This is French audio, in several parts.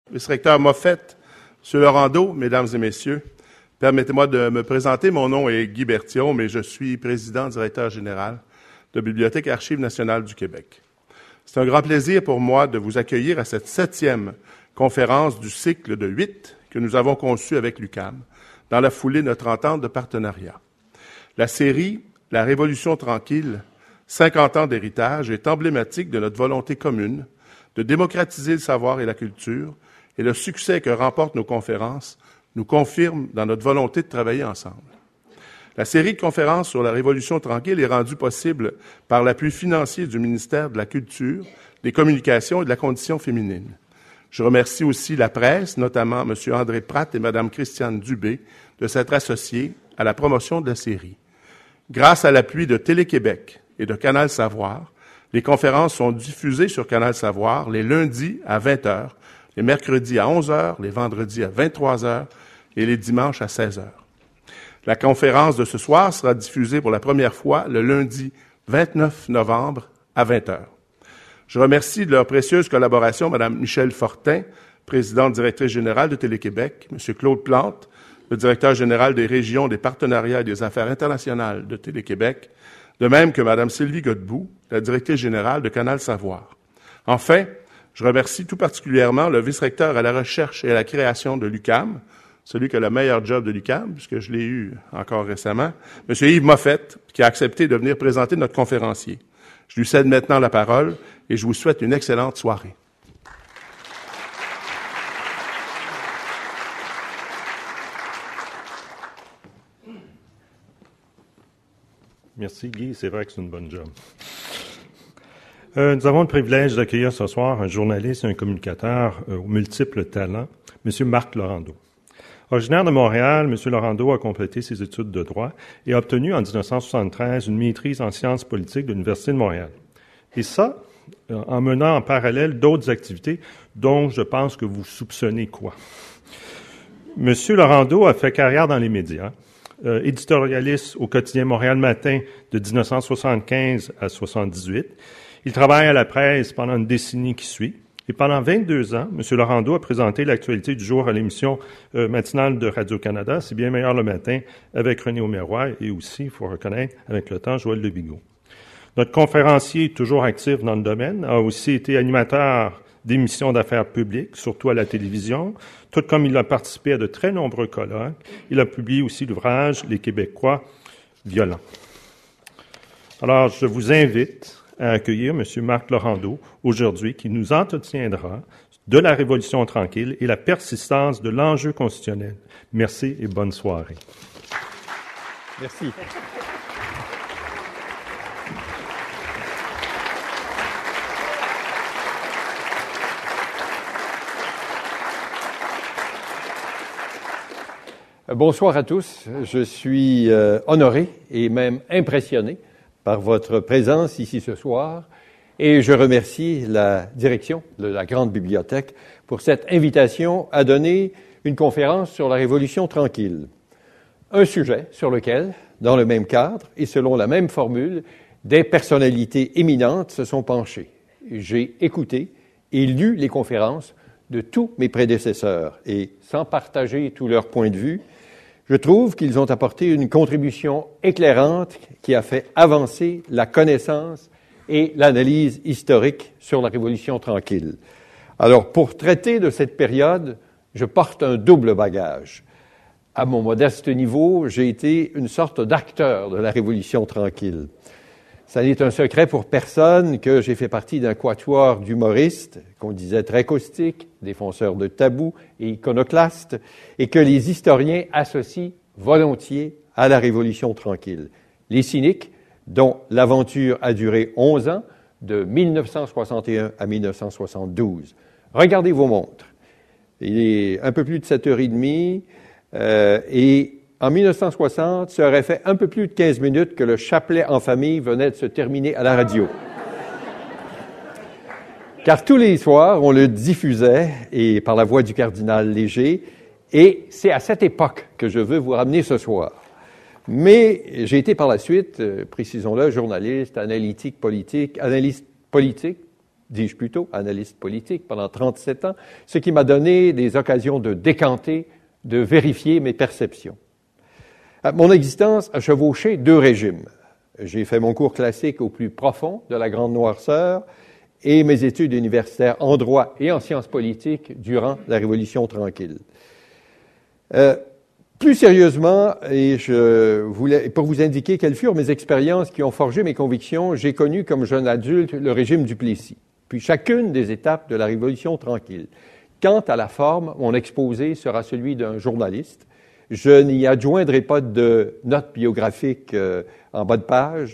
vice-recteur Moffett, M. Laurando, mesdames et messieurs, permettez-moi de me présenter. Mon nom est Guy Bertillon, mais je suis président-directeur général de Bibliothèque et Archives nationales du Québec. C'est un grand plaisir pour moi de vous accueillir à cette 7e conférence du cycle de 8 que nous avons conçu avec l'UQAM, dans la foulée de notre entente de partenariat. La série « La Révolution tranquille, 50 ans d'héritage » est emblématique de notre volonté commune de démocratiser le savoir et la culture, et le succès que remportent nos conférences nous confirme dans notre volonté de travailler ensemble. La série de conférences sur la Révolution tranquille est rendue possible par l'appui financier du ministère de la Culture, des Communications et de la Condition féminine. Je remercie aussi la presse, notamment M. André Pratt et Mme Christiane Dubé, de s'être associés à la promotion de la série. Grâce à l'appui de Télé-Québec et de Canal Savoir, les conférences sont diffusées sur Canal Savoir les lundis à 20h, les mercredis à 11h, les vendredis à 23h et les dimanches à 16h. La conférence de ce soir sera diffusée pour la première fois le lundi 29 novembre à 20h. Je remercie de leur précieuse collaboration Mme Michèle Fortin, présidente directrice générale de Télé-Québec, M. Claude Plante, le directeur général des régions, des partenariats et des affaires internationales de Télé-Québec, de même que Mme Sylvie Godbout, la directrice générale de Canal Savoir. Enfin, je remercie tout particulièrement le vice-recteur à la recherche et à la création de l'UQAM, celui qui a le meilleur job de l'UQAM, puisque je l'ai eu encore récemment, M. Yves Moffett, qui a accepté de venir présenter notre conférencier. Je lui cède maintenant la parole et je vous souhaite une excellente soirée. Merci Guy, c'est vrai que c'est une bonne job. Nous avons le privilège d'accueillir ce soir un journaliste et un communicateur aux multiples talents, M. Marc Laurando. Originaire de Montréal, M. Laurando a complété ses études de droit et a obtenu en 1973 une maîtrise en sciences politiques de l'Université de Montréal. Et ça, en menant en parallèle d'autres activités dont je pense que vous soupçonnez quoi. M. Laurando a fait carrière dans les médias. Éditorialiste au quotidien Montréal Matin de 1975 à 1978. Il travaille à la presse pendant une décennie qui suit. Et pendant 22 ans, M. Laurando a présenté l'actualité du jour à l'émission matinale de Radio-Canada, C'est bien meilleur le matin, avec René Aumeroy et aussi, il faut reconnaître, avec le temps, Joël Lebigot. Notre conférencier, toujours actif dans le domaine, a aussi été animateur d'émissions d'affaires publiques, surtout à la télévision, tout comme il a participé à de très nombreux colloques. Il a publié aussi l'ouvrage « Les Québécois violents ». Alors, je vous invite à accueillir M. Marc Laurando aujourd'hui, qui nous entretiendra de la Révolution tranquille et la persistance de l'enjeu constitutionnel. Merci et bonne soirée. Merci. Bonsoir à tous. Je suis honoré et même impressionné par votre présence ici ce soir et je remercie la direction de la Grande Bibliothèque pour cette invitation à donner une conférence sur la Révolution tranquille. Un sujet sur lequel, dans le même cadre et selon la même formule, des personnalités éminentes se sont penchées. J'ai écouté et lu les conférences de tous mes prédécesseurs et sans partager tous leurs points de vue, je trouve qu'ils ont apporté une contribution éclairante qui a fait avancer la connaissance et l'analyse historique sur la Révolution tranquille. Alors, pour traiter de cette période, je porte un double bagage. À mon modeste niveau, j'ai été une sorte d'acteur de la Révolution tranquille. Ça n'est un secret pour personne que j'ai fait partie d'un quatuor d'humoristes, qu'on disait très caustiques, défenseurs de tabous et iconoclastes, et que les historiens associent volontiers à la Révolution tranquille. Les cyniques, dont l'aventure a duré 11 ans, de 1961 à 1972. Regardez vos montres. Il est un peu plus de 7h30 et en 1960, ça aurait fait un peu plus de 15 minutes que le chapelet en famille venait de se terminer à la radio. Car tous les soirs, on le diffusait et par la voix du cardinal Léger, et c'est à cette époque que je veux vous ramener ce soir. Mais j'ai été par la suite, précisons-le, journaliste, analyste politique, dis-je plutôt, analyste politique pendant 37 ans, ce qui m'a donné des occasions de décanter, de vérifier mes perceptions. Mon existence a chevauché 2 régimes. J'ai fait mon cours classique au plus profond de la grande noirceur et mes études universitaires en droit et en sciences politiques durant la Révolution tranquille. Plus sérieusement, et pour vous indiquer quelles furent mes expériences qui ont forgé mes convictions, j'ai connu comme jeune adulte le régime du Plessis, puis chacune des étapes de la Révolution tranquille. Quant à la forme, mon exposé sera celui d'un journaliste. Je n'y adjoindrai pas de notes biographiques en bas de page.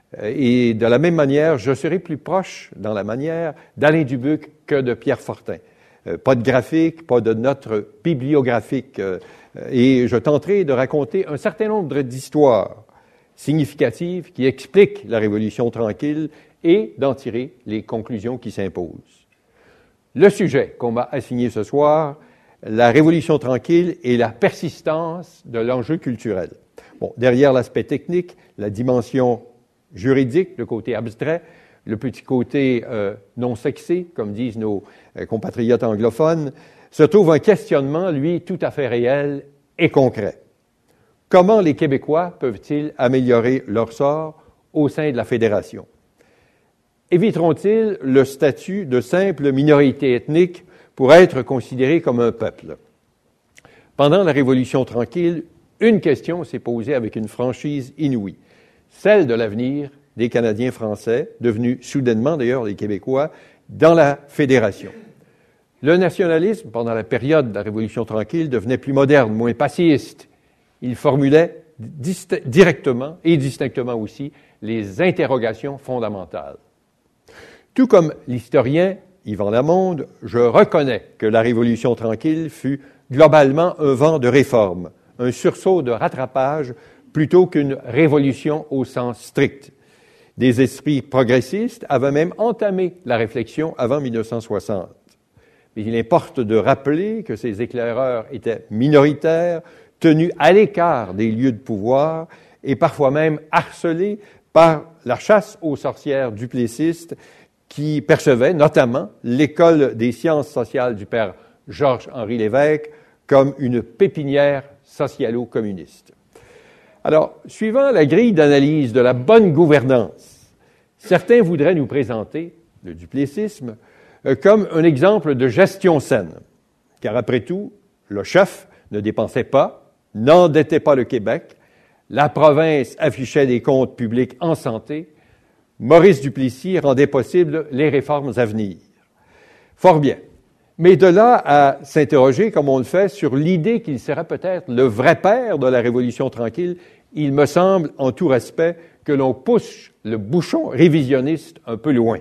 Et de la même manière, je serai plus proche dans la manière d'Alain Dubuc que de Pierre Fortin. Pas de graphique, pas de notes bibliographiques. Et je tenterai de raconter un certain nombre d'histoires significatives qui expliquent la Révolution tranquille et d'en tirer les conclusions qui s'imposent. Le sujet qu'on m'a assigné ce soir, la Révolution tranquille et la persistance de l'enjeu culturel. Bon, derrière l'aspect technique, la dimension juridique, le côté abstrait, le petit côté non sexy, comme disent nos compatriotes anglophones, se trouve un questionnement, lui, tout à fait réel et concret. Comment les Québécois peuvent-ils améliorer leur sort au sein de la Fédération? Éviteront-ils le statut de simple minorité ethnique pour être considérés comme un peuple? Pendant la Révolution tranquille, une question s'est posée avec une franchise inouïe, celle de l'avenir des Canadiens français, devenus soudainement d'ailleurs les Québécois, dans la Fédération. Le nationalisme, pendant la période de la Révolution tranquille, devenait plus moderne, moins passéiste. Il formulait directement et distinctement aussi les interrogations fondamentales. Tout comme l'historien Yvan Lamonde, je reconnais que la Révolution tranquille fut globalement un vent de réforme, un sursaut de rattrapage plutôt qu'une révolution au sens strict. Des esprits progressistes avaient même entamé la réflexion avant 1960. Mais il importe de rappeler que ces éclaireurs étaient minoritaires, tenus à l'écart des lieux de pouvoir et parfois même harcelés par la chasse aux sorcières duplessistes qui percevaient notamment l'école des sciences sociales du père Georges-Henri Lévesque comme une pépinière socialo-communiste. Alors, suivant la grille d'analyse de la bonne gouvernance, certains voudraient nous présenter le duplessisme comme un exemple de gestion saine. Car après tout, le chef ne dépensait pas, n'endettait pas le Québec, la province affichait des comptes publics en santé, Maurice Duplessis rendait possible les réformes à venir. Fort bien. Mais de là à s'interroger, comme on le fait, sur l'idée qu'il serait peut-être le vrai père de la Révolution tranquille, il me semble, en tout respect, que l'on pousse le bouchon révisionniste un peu loin.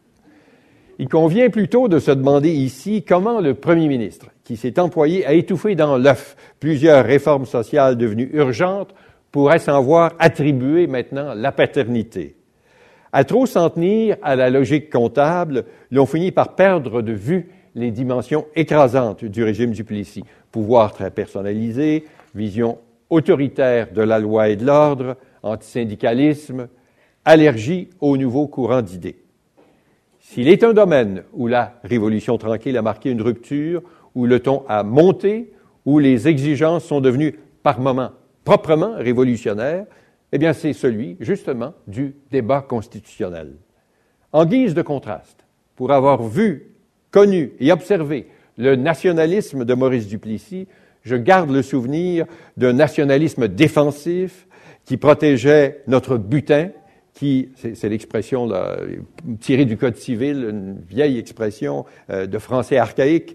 Il convient plutôt de se demander ici comment le premier ministre, qui s'est employé à étouffer dans l'œuf plusieurs réformes sociales devenues urgentes, pourrait s'en voir attribuer maintenant la paternité. À trop s'en tenir à la logique comptable, l'on finit par perdre de vue les dimensions écrasantes du régime Duplessis. Pouvoir très personnalisé, vision autoritaire de la loi et de l'ordre, antisyndicalisme, allergie aux nouveaux courants d'idées. S'il est un domaine où la Révolution tranquille a marqué une rupture, où le ton a monté, où les exigences sont devenues par moments proprement révolutionnaires, eh bien c'est celui, justement, du débat constitutionnel. En guise de contraste, pour avoir vu, connu et observé le nationalisme de Maurice Duplessis, je garde le souvenir d'un nationalisme défensif qui protégeait notre butin, qui, c'est l'expression là, tirée du Code civil, une vieille expression de français archaïque,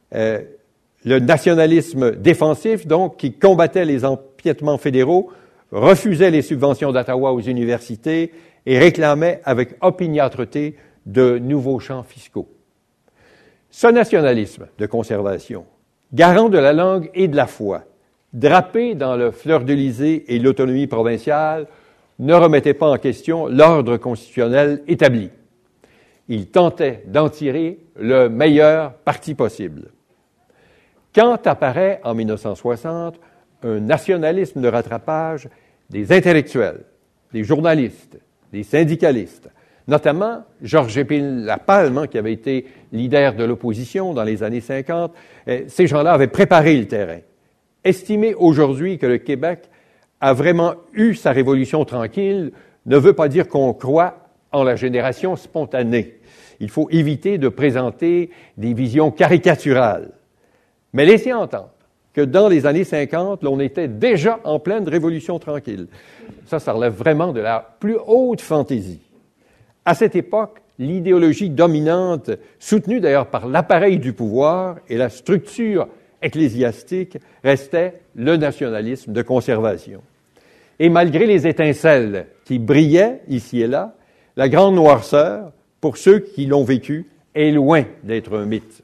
le nationalisme défensif, donc, qui combattait les empiètements fédéraux, refusait les subventions d'Ottawa aux universités et réclamait avec opiniâtreté de nouveaux champs fiscaux. Ce nationalisme de conservation, garant de la langue et de la foi, drapé dans le fleur-de-lysée et l'autonomie provinciale, ne remettait pas en question l'ordre constitutionnel établi. Il tentait d'en tirer le meilleur parti possible. Quand apparaît en 1960 un nationalisme de rattrapage des intellectuels, des journalistes, des syndicalistes, Notamment, Georges-Épine Lapalme, qui avait été leader de l'opposition dans les années 50, ces gens-là avaient préparé le terrain. Estimer aujourd'hui que le Québec a vraiment eu sa révolution tranquille ne veut pas dire qu'on croit en la génération spontanée. Il faut éviter de présenter des visions caricaturales. Mais laissez entendre que dans les années 50, l'on était déjà en pleine révolution tranquille. Ça relève vraiment de la plus haute fantaisie. À cette époque, l'idéologie dominante, soutenue d'ailleurs par l'appareil du pouvoir et la structure ecclésiastique, restait le nationalisme de conservation. Et malgré les étincelles qui brillaient ici et là, la grande noirceur, pour ceux qui l'ont vécu, est loin d'être un mythe.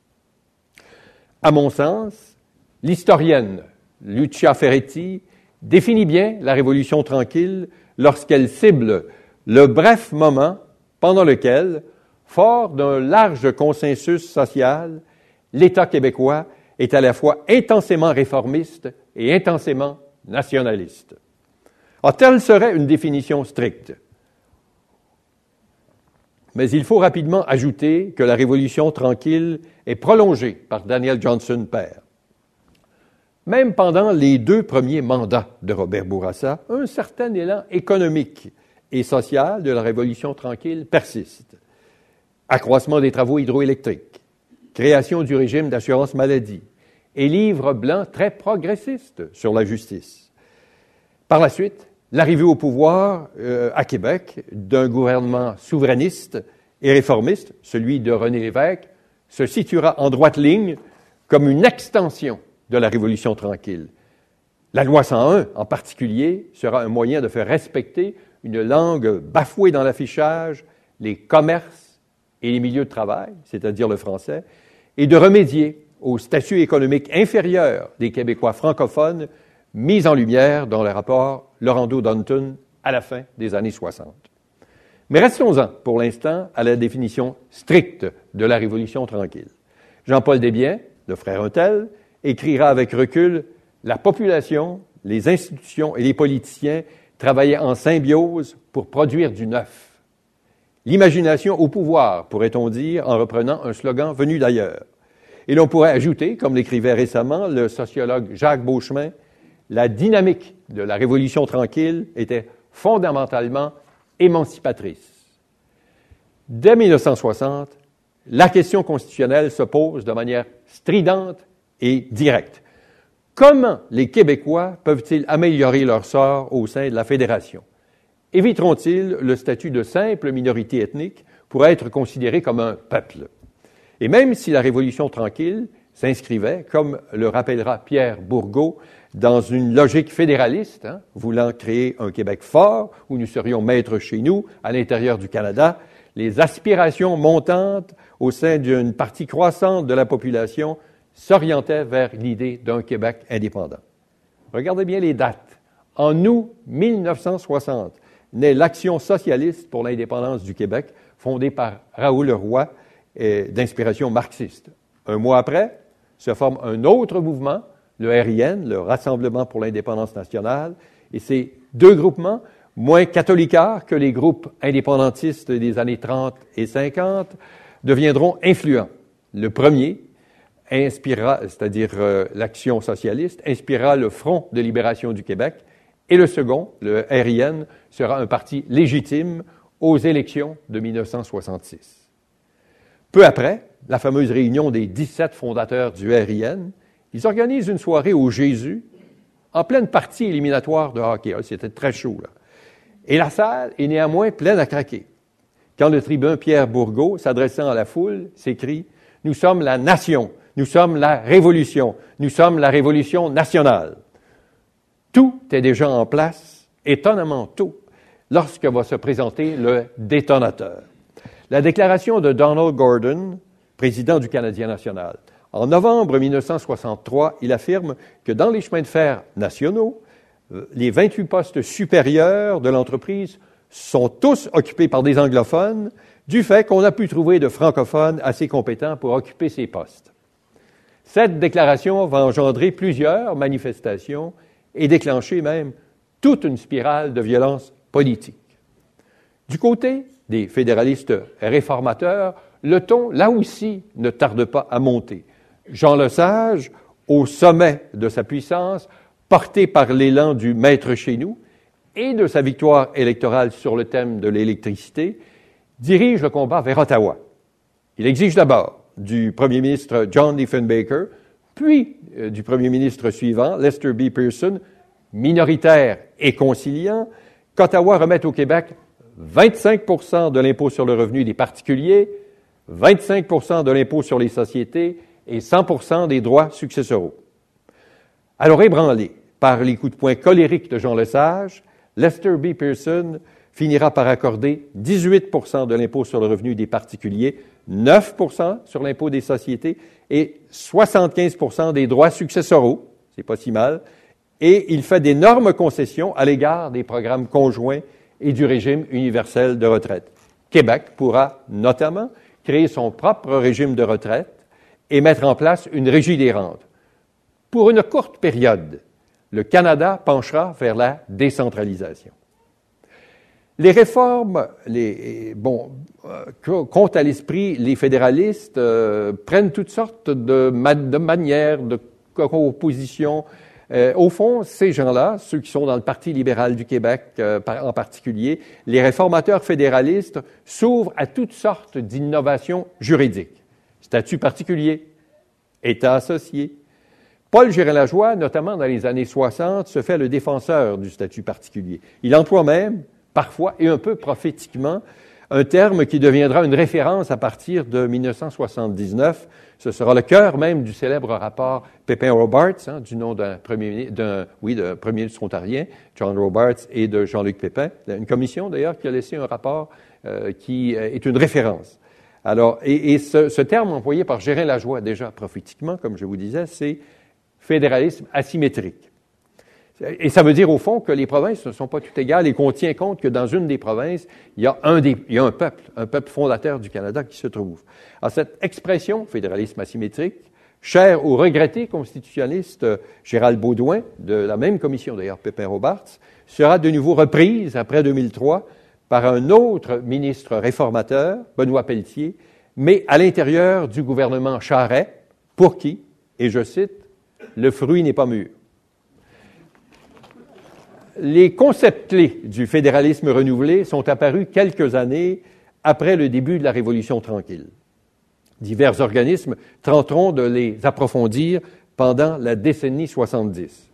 À mon sens, l'historienne Lucia Ferretti définit bien la Révolution tranquille lorsqu'elle cible le bref moment pendant lequel, fort d'un large consensus social, l'État québécois est à la fois intensément réformiste et intensément nationaliste. Telle serait une définition stricte. Mais il faut rapidement ajouter que la Révolution tranquille est prolongée par Daniel Johnson père. Même pendant les 2 premiers mandats de Robert Bourassa, un certain élan économique et social de la Révolution tranquille persiste. Accroissement des travaux hydroélectriques, création du régime d'assurance maladie et livre blanc très progressiste sur la justice. Par la suite, l'arrivée au pouvoir à Québec d'un gouvernement souverainiste et réformiste, celui de René Lévesque, se situera en droite ligne comme une extension de la Révolution tranquille. La loi 101, en particulier, sera un moyen de faire respecter une langue bafouée dans l'affichage, les commerces et les milieux de travail, c'est-à-dire le français, et de remédier au statut économique inférieur des Québécois francophones mis en lumière dans le rapport Laurando-Dunton à la fin des années 60. Mais restons-en, pour l'instant, à la définition stricte de la Révolution tranquille. Jean-Paul Desbiens, le frère Untel, écrira avec recul « La population, les institutions et les politiciens travaillaient en symbiose pour produire du neuf. L'imagination au pouvoir, pourrait-on dire, en reprenant un slogan venu d'ailleurs. Et l'on pourrait ajouter, comme l'écrivait récemment le sociologue Jacques Beauchemin, la dynamique de la Révolution tranquille était fondamentalement émancipatrice. Dès 1960, la question constitutionnelle se pose de manière stridente et directe. Comment les Québécois peuvent-ils améliorer leur sort au sein de la Fédération? Éviteront-ils le statut de simple minorité ethnique pour être considérés comme un peuple? Et même si la Révolution tranquille s'inscrivait, comme le rappellera Pierre Bourgault, dans une logique fédéraliste, voulant créer un Québec fort, où nous serions maîtres chez nous, à l'intérieur du Canada, les aspirations montantes au sein d'une partie croissante de la population s'orientaient vers l'idée d'un Québec indépendant. Regardez bien les dates. En août 1960, naît l'Action socialiste pour l'indépendance du Québec, fondée par Raoul Roy, d'inspiration marxiste. Un mois après, se forme un autre mouvement, le RIN, le Rassemblement pour l'indépendance nationale, et ces 2 groupements, moins catholicards que les groupes indépendantistes des années 30 et 50, deviendront influents. Le premier inspirera, c'est-à-dire l'Action socialiste, inspirera le Front de libération du Québec, et le second, le RIN, sera un parti légitime aux élections de 1966. Peu après, la fameuse réunion des 17 fondateurs du RIN, ils organisent une soirée au Jésus, en pleine partie éliminatoire de hockey. C'était très chaud, là. Et la salle est néanmoins pleine à craquer. Quand le tribun Pierre Bourgault, s'adressant à la foule, s'écrie « Nous sommes la nation, nous sommes la révolution, nous sommes la révolution nationale ». Tout est déjà en place, étonnamment tôt, lorsque va se présenter le détonateur. La déclaration de Donald Gordon, président du Canadien national. En novembre 1963, il affirme que dans les chemins de fer nationaux, les 28 postes supérieurs de l'entreprise sont tous occupés par des anglophones, du fait qu'on a pu trouver de francophones assez compétents pour occuper ces postes. Cette déclaration va engendrer plusieurs manifestations et déclencher même toute une spirale de violence politique. Du côté des fédéralistes réformateurs, le ton, là aussi, ne tarde pas à monter. Jean Lesage, au sommet de sa puissance, porté par l'élan du maître chez nous et de sa victoire électorale sur le thème de l'électricité, dirige le combat vers Ottawa. Il exige d'abord du premier ministre John Diefenbaker, puis du premier ministre suivant, Lester B. Pearson, minoritaire et conciliant, qu'Ottawa remette au Québec 25 % de l'impôt sur le revenu des particuliers, 25 % de l'impôt sur les sociétés et 100 % des droits successoraux. Alors ébranlé par les coups de poing colériques de Jean Lesage, Lester B. Pearson finira par accorder 18 % de l'impôt sur le revenu des particuliers, 9 % sur l'impôt des sociétés et 75 % des droits successoraux, c'est pas si mal, et il fait d'énormes concessions à l'égard des programmes conjoints et du régime universel de retraite. Québec pourra notamment créer son propre régime de retraite et mettre en place une régie des rentes. Pour une courte période, le Canada penchera vers la décentralisation. Les réformes, qu'ont à l'esprit les fédéralistes, prennent toutes sortes de manières, de compositions. Au fond, ces gens-là, ceux qui sont dans le Parti libéral du Québec en particulier, les réformateurs fédéralistes s'ouvrent à toutes sortes d'innovations juridiques. Statut particulier, État associé. Paul Gérin-Lajoie, notamment dans les années 60, se fait le défenseur du statut particulier. Il emploie même, parfois et un peu prophétiquement, un terme qui deviendra une référence à partir de 1979. Ce sera le cœur même du célèbre rapport Pépin-Robarts, du nom d'un premier ministre ontarien, John Robarts, et de Jean-Luc Pépin. Une commission, d'ailleurs, qui a laissé un rapport qui est une référence. Alors, ce terme employé par Gérin-Lajoie, déjà prophétiquement, comme je vous disais, c'est fédéralisme asymétrique. Et ça veut dire, au fond, que les provinces ne sont pas toutes égales et qu'on tient compte que dans une des provinces, il y a un peuple fondateur du Canada qui se trouve. Alors, cette expression, fédéralisme asymétrique, chère au regretté constitutionnaliste Gérald Beaudoin, de la même commission d'ailleurs, Pépin-Robarts, sera de nouveau reprise après 2003 par un autre ministre réformateur, Benoît Pelletier, mais à l'intérieur du gouvernement Charest, pour qui, et je cite, « le fruit n'est pas mûr ». Les concepts clés du fédéralisme renouvelé sont apparus quelques années après le début de la Révolution tranquille. Divers organismes tenteront de les approfondir pendant la décennie 70.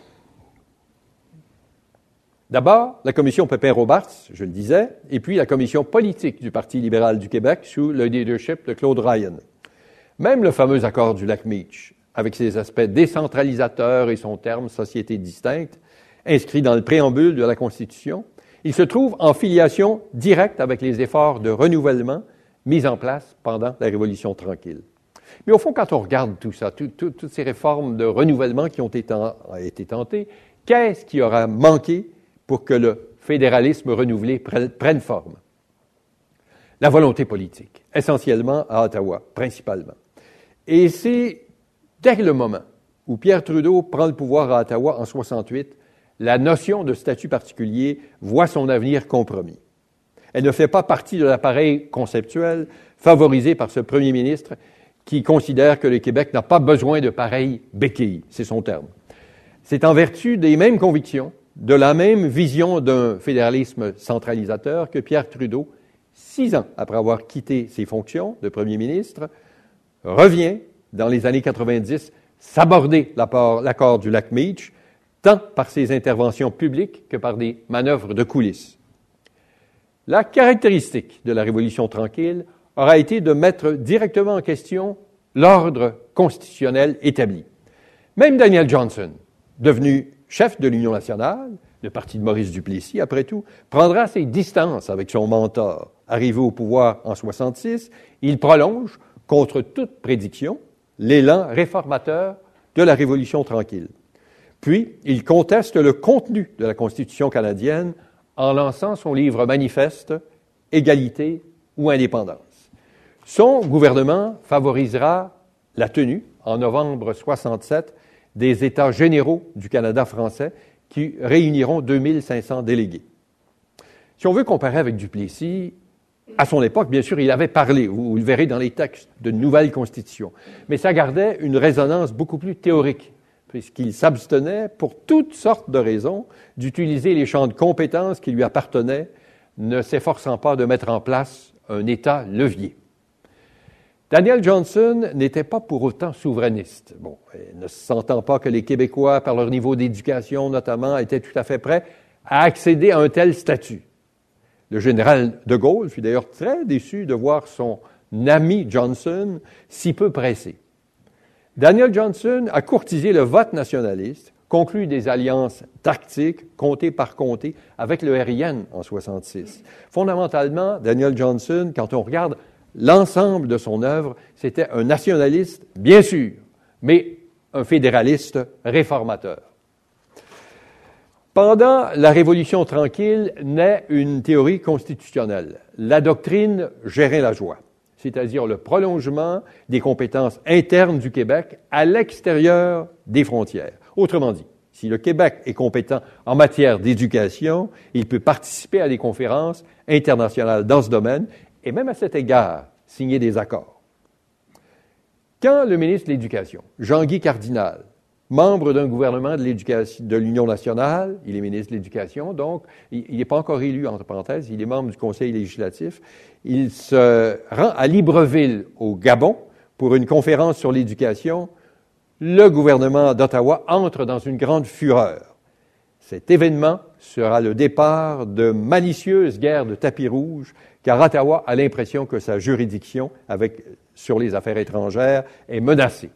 D'abord, la commission Pépin-Robarts, je le disais, et puis la commission politique du Parti libéral du Québec sous le leadership de Claude Ryan. Même le fameux accord du lac Meach, avec ses aspects décentralisateurs et son terme « société distincte », inscrit dans le préambule de la Constitution, il se trouve en filiation directe avec les efforts de renouvellement mis en place pendant la Révolution tranquille. Mais au fond, quand on regarde tout ça, toutes ces réformes de renouvellement qui ont été tentées, qu'est-ce qui aura manqué pour que le fédéralisme renouvelé prenne forme? La volonté politique, essentiellement à Ottawa, principalement. Et c'est dès le moment où Pierre Trudeau prend le pouvoir à Ottawa en 1968, la notion de statut particulier voit son avenir compromis. Elle ne fait pas partie de l'appareil conceptuel favorisé par ce premier ministre qui considère que le Québec n'a pas besoin de pareil béquille, c'est son terme. C'est en vertu des mêmes convictions, de la même vision d'un fédéralisme centralisateur que Pierre Trudeau, 6 ans après avoir quitté ses fonctions de premier ministre, revient, dans les années 90, s'aborder l'accord du lac Meach, tant par ses interventions publiques que par des manœuvres de coulisses. La caractéristique de la Révolution tranquille aura été de mettre directement en question l'ordre constitutionnel établi. Même Daniel Johnson, devenu chef de l'Union nationale, le parti de Maurice Duplessis, après tout, prendra ses distances avec son mentor. Arrivé au pouvoir en 1966, il prolonge, contre toute prédiction, l'élan réformateur de la Révolution tranquille. Puis, il conteste le contenu de la Constitution canadienne en lançant son livre manifeste « Égalité ou indépendance ». Son gouvernement favorisera la tenue, en novembre 1967, des États généraux du Canada français qui réuniront 2500 délégués. Si on veut comparer avec Duplessis, À son époque, bien sûr, il avait parlé, vous le verrez dans les textes, de nouvelle constitution. Mais ça gardait une résonance beaucoup plus théorique, puisqu'il s'abstenait, pour toutes sortes de raisons, d'utiliser les champs de compétences qui lui appartenaient, ne s'efforçant pas de mettre en place un État levier. Daniel Johnson n'était pas pour autant souverainiste. Bon, ne sentant pas que les Québécois, par leur niveau d'éducation notamment, étaient tout à fait prêts à accéder à un tel statut. Le général de Gaulle fut d'ailleurs très déçu de voir son ami Johnson si peu pressé. Daniel Johnson a courtisé le vote nationaliste, conclu des alliances tactiques, comté par comté, avec le RIN en 1966. Fondamentalement, Daniel Johnson, quand on regarde l'ensemble de son œuvre, c'était un nationaliste, bien sûr, mais un fédéraliste réformateur. Pendant la Révolution tranquille naît une théorie constitutionnelle, la doctrine Gérin-Lajoie, c'est-à-dire le prolongement des compétences internes du Québec à l'extérieur des frontières. Autrement dit, si le Québec est compétent en matière d'éducation, il peut participer à des conférences internationales dans ce domaine et même à cet égard, signer des accords. Quand le ministre de l'Éducation, Jean-Guy Cardinal, membre d'un gouvernement de l'Union nationale, il est ministre de l'Éducation, donc il n'est pas encore élu, entre parenthèses, il est membre du Conseil législatif, il se rend à Libreville, au Gabon, pour une conférence sur l'éducation. Le gouvernement d'Ottawa entre dans une grande fureur. Cet événement sera le départ de malicieuses guerres de tapis rouge, car Ottawa a l'impression que sa juridiction sur les affaires étrangères est menacée.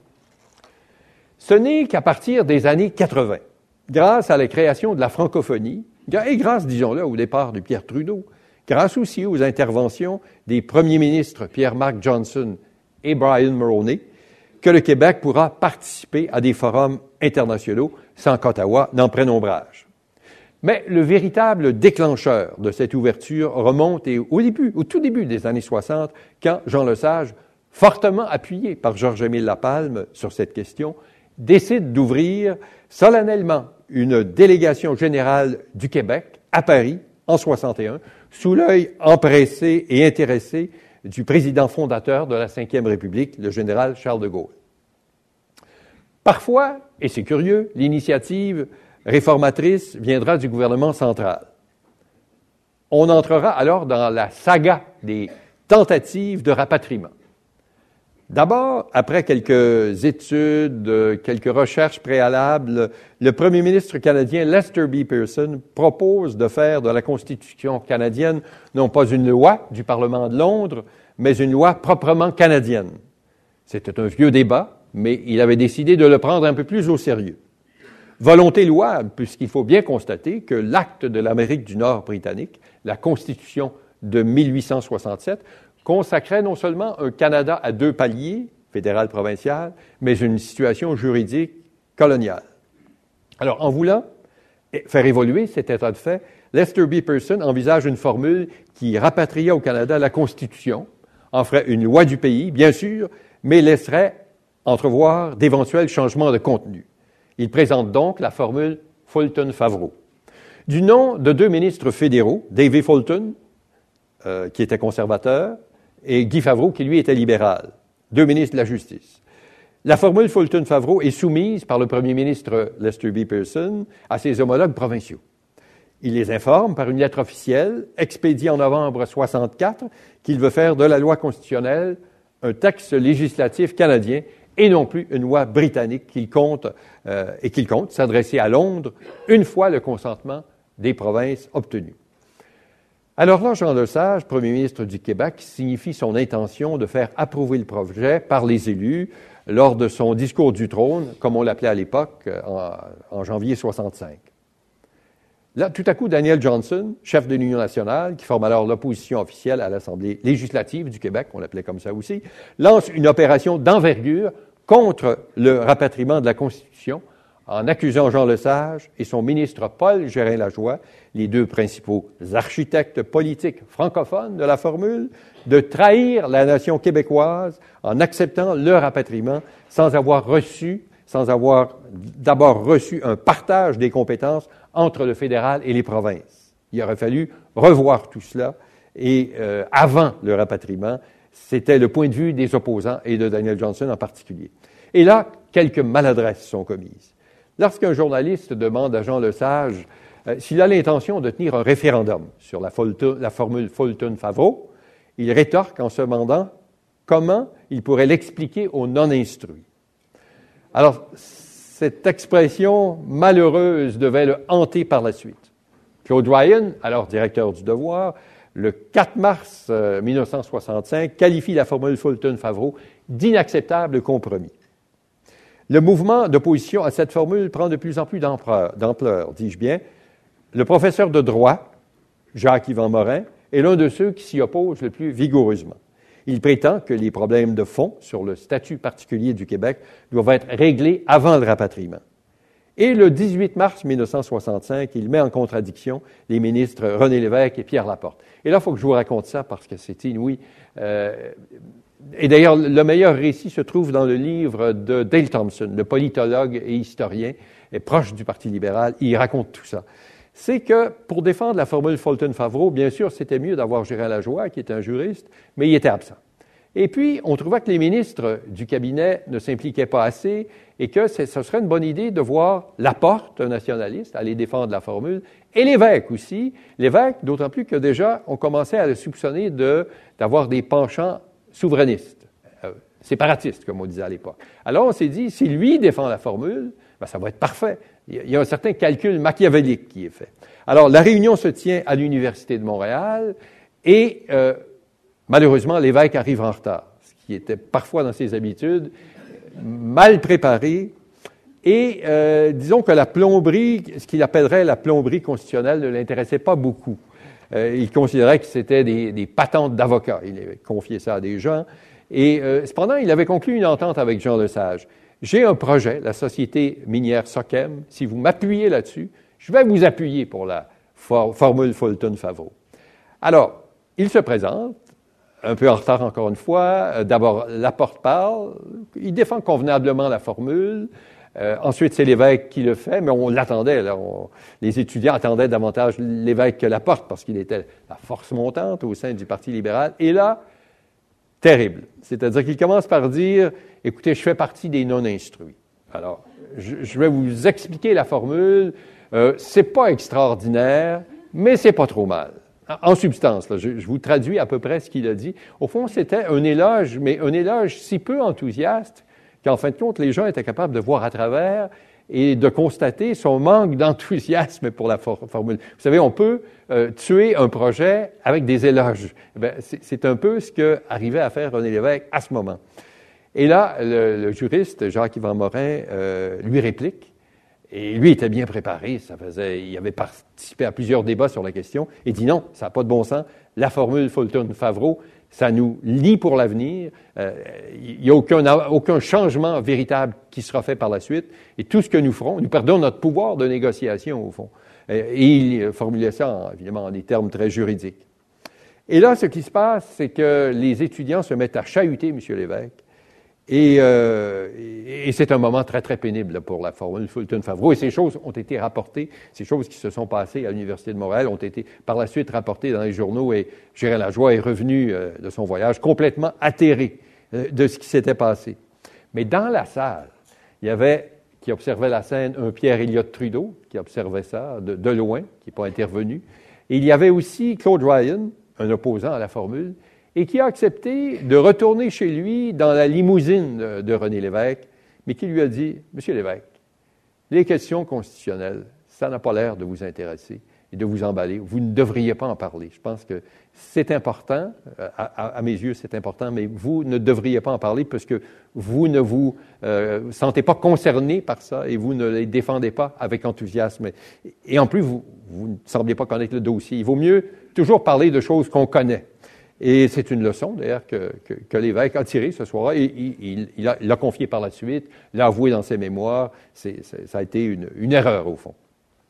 Ce n'est qu'à partir des années 80, grâce à la création de la francophonie, et grâce, disons-le, au départ de Pierre Trudeau, grâce aussi aux interventions des premiers ministres Pierre-Marc Johnson et Brian Mulroney, que le Québec pourra participer à des forums internationaux sans qu'Ottawa n'en prenne ombrage. Mais le véritable déclencheur de cette ouverture remonte au tout début des années 60, quand Jean Lesage, fortement appuyé par Georges-Émile Lapalme sur cette question, décide d'ouvrir solennellement une délégation générale du Québec à Paris en 61, sous l'œil empressé et intéressé du président fondateur de la Ve République, le général Charles de Gaulle. Parfois, et c'est curieux, l'initiative réformatrice viendra du gouvernement central. On entrera alors dans la saga des tentatives de rapatriement. D'abord, après quelques études, quelques recherches préalables, le premier ministre canadien Lester B. Pearson propose de faire de la Constitution canadienne non pas une loi du Parlement de Londres, mais une loi proprement canadienne. C'était un vieux débat, mais il avait décidé de le prendre un peu plus au sérieux. Volonté louable, puisqu'il faut bien constater que l'acte de l'Amérique du Nord britannique, la Constitution de 1867, consacrait non seulement un Canada à 2 paliers, fédéral-provincial, mais une situation juridique coloniale. Alors, en voulant faire évoluer cet état de fait, Lester B. Pearson envisage une formule qui rapatria au Canada la Constitution, en ferait une loi du pays, bien sûr, mais laisserait entrevoir d'éventuels changements de contenu. Il présente donc la formule Fulton-Favreau. Du nom de 2 ministres fédéraux, David Fulton, qui était conservateur, et Guy Favreau, qui lui était libéral, 2 ministres de la Justice. La formule Fulton-Favreau est soumise par le premier ministre Lester B. Pearson à ses homologues provinciaux. Il les informe par une lettre officielle, expédiée en novembre 1964, qu'il veut faire de la loi constitutionnelle un texte législatif canadien et non plus une loi britannique qu'il compte s'adresser à Londres une fois le consentement des provinces obtenu. Alors là, Jean Lesage, premier ministre du Québec, signifie son intention de faire approuver le projet par les élus lors de son discours du trône, comme on l'appelait à l'époque, en janvier 1965. Là, tout à coup, Daniel Johnson, chef de l'Union nationale, qui forme alors l'opposition officielle à l'Assemblée législative du Québec, on l'appelait comme ça aussi, lance une opération d'envergure contre le rapatriement de la Constitution en accusant Jean Lesage et son ministre Paul Gérin-Lajoie, les 2 principaux architectes politiques francophones de la formule, de trahir la nation québécoise en acceptant le rapatriement sans avoir d'abord reçu un partage des compétences entre le fédéral et les provinces. Il aurait fallu revoir tout cela et avant le rapatriement, c'était le point de vue des opposants et de Daniel Johnson en particulier. Et là, quelques maladresses sont commises. Lorsqu'un journaliste demande à Jean Lesage s'il a l'intention de tenir un référendum sur la formule Fulton-Favreau, il rétorque en se demandant comment il pourrait l'expliquer aux non-instruits. Alors, cette expression malheureuse devait le hanter par la suite. Claude Ryan, alors directeur du Devoir, le 4 mars 1965, qualifie la formule Fulton-Favreau d'inacceptable compromis. Le mouvement d'opposition à cette formule prend de plus en plus d'ampleur, dis-je bien. Le professeur de droit, Jacques-Yvan Morin, est l'un de ceux qui s'y opposent le plus vigoureusement. Il prétend que les problèmes de fond sur le statut particulier du Québec doivent être réglés avant le rapatriement. Et le 18 mars 1965, il met en contradiction les ministres René Lévesque et Pierre Laporte. Et là, il faut que je vous raconte ça parce que c'est inouï. Et d'ailleurs, le meilleur récit se trouve dans le livre de Dale Thompson, le politologue et historien, et proche du Parti libéral. Il raconte tout ça. C'est que pour défendre la formule Fulton-Favreau, bien sûr, c'était mieux d'avoir Gérard Lajoie, qui est un juriste, mais il était absent. Et puis, on trouvait que les ministres du cabinet ne s'impliquaient pas assez et que ce serait une bonne idée de voir Laporte, un nationaliste, aller défendre la formule, et Lévesque aussi. Lévesque, d'autant plus que déjà, on commençait à le soupçonner d'avoir des penchants souverainistes, séparatistes, comme on disait à l'époque. Alors, on s'est dit, si lui défend la formule, ben, ça va être parfait. Il y a un certain calcul machiavélique qui est fait. Alors, la réunion se tient à l'Université de Montréal et malheureusement, Lévesque arrive en retard, ce qui était parfois dans ses habitudes, mal préparé. Et disons que la plomberie, ce qu'il appellerait la plomberie constitutionnelle, ne l'intéressait pas beaucoup. Il considérait que c'était des patentes d'avocats. Il avait confié ça à des gens. Et cependant, il avait conclu une entente avec Jean Lesage. J'ai un projet, la société minière Sochem. Si vous m'appuyez là-dessus, je vais vous appuyer pour la formule Fulton-Favreau. Alors, il se présente, un peu en retard encore une fois. D'abord, Laporte parle. Il défend convenablement la formule. Ensuite, c'est Lévesque qui le fait, mais on l'attendait. Là, les étudiants attendaient davantage Lévesque que Laporte parce qu'il était la force montante au sein du Parti libéral. Et là, terrible. C'est-à-dire qu'il commence par dire, écoutez, je fais partie des non-instruits. Alors, je vais vous expliquer la formule. C'est pas extraordinaire, mais c'est pas trop mal. En substance, là, je vous traduis à peu près ce qu'il a dit. Au fond, c'était un éloge, mais un éloge si peu enthousiaste qu'en fin de compte, les gens étaient capables de voir à travers et de constater son manque d'enthousiasme pour la formule. Vous savez, on peut tuer un projet avec des éloges. Bien, c'est un peu ce qu'arrivait à faire René Lévesque à ce moment. Et là, le juriste, Jacques-Yvan Morin, lui réplique. Et lui était bien préparé. Il avait participé à plusieurs débats sur la question. Et dit non, ça n'a pas de bon sens. La formule Fulton-Favreau, ça nous lie pour l'avenir. Il n'y a aucun changement véritable qui sera fait par la suite. Et tout ce que nous ferons, nous perdons notre pouvoir de négociation, au fond. Et il formulait ça, évidemment, en des termes très juridiques. Et là, ce qui se passe, c'est que les étudiants se mettent à chahuter M. Lévesque. Et c'est un moment très, très pénible là, pour la formule Fulton-Favreau. Et ces choses ont été rapportées, ces choses qui se sont passées à l'Université de Montréal ont été par la suite rapportées dans les journaux. Et Gérard Lajoie est revenu de son voyage complètement atterré de ce qui s'était passé. Mais dans la salle, il y avait, qui observait la scène, un Pierre Elliott Trudeau, qui observait ça de loin, qui n'est pas intervenu. Et il y avait aussi Claude Ryan, un opposant à la formule, et qui a accepté de retourner chez lui dans la limousine de René Lévesque, mais qui lui a dit, « Monsieur Lévesque, les questions constitutionnelles, ça n'a pas l'air de vous intéresser et de vous emballer. Vous ne devriez pas en parler. Je pense que c'est important, à mes yeux c'est important, mais vous ne devriez pas en parler parce que vous ne vous sentez pas concerné par ça et vous ne les défendez pas avec enthousiasme. Et en plus, vous ne semblez pas connaître le dossier. Il vaut mieux toujours parler de choses qu'on connaît. » Et c'est une leçon, d'ailleurs, que Lévesque a tirée ce soir-là. Il l'a confié par la suite, l'a avoué dans ses mémoires. Ça a été une erreur, au fond.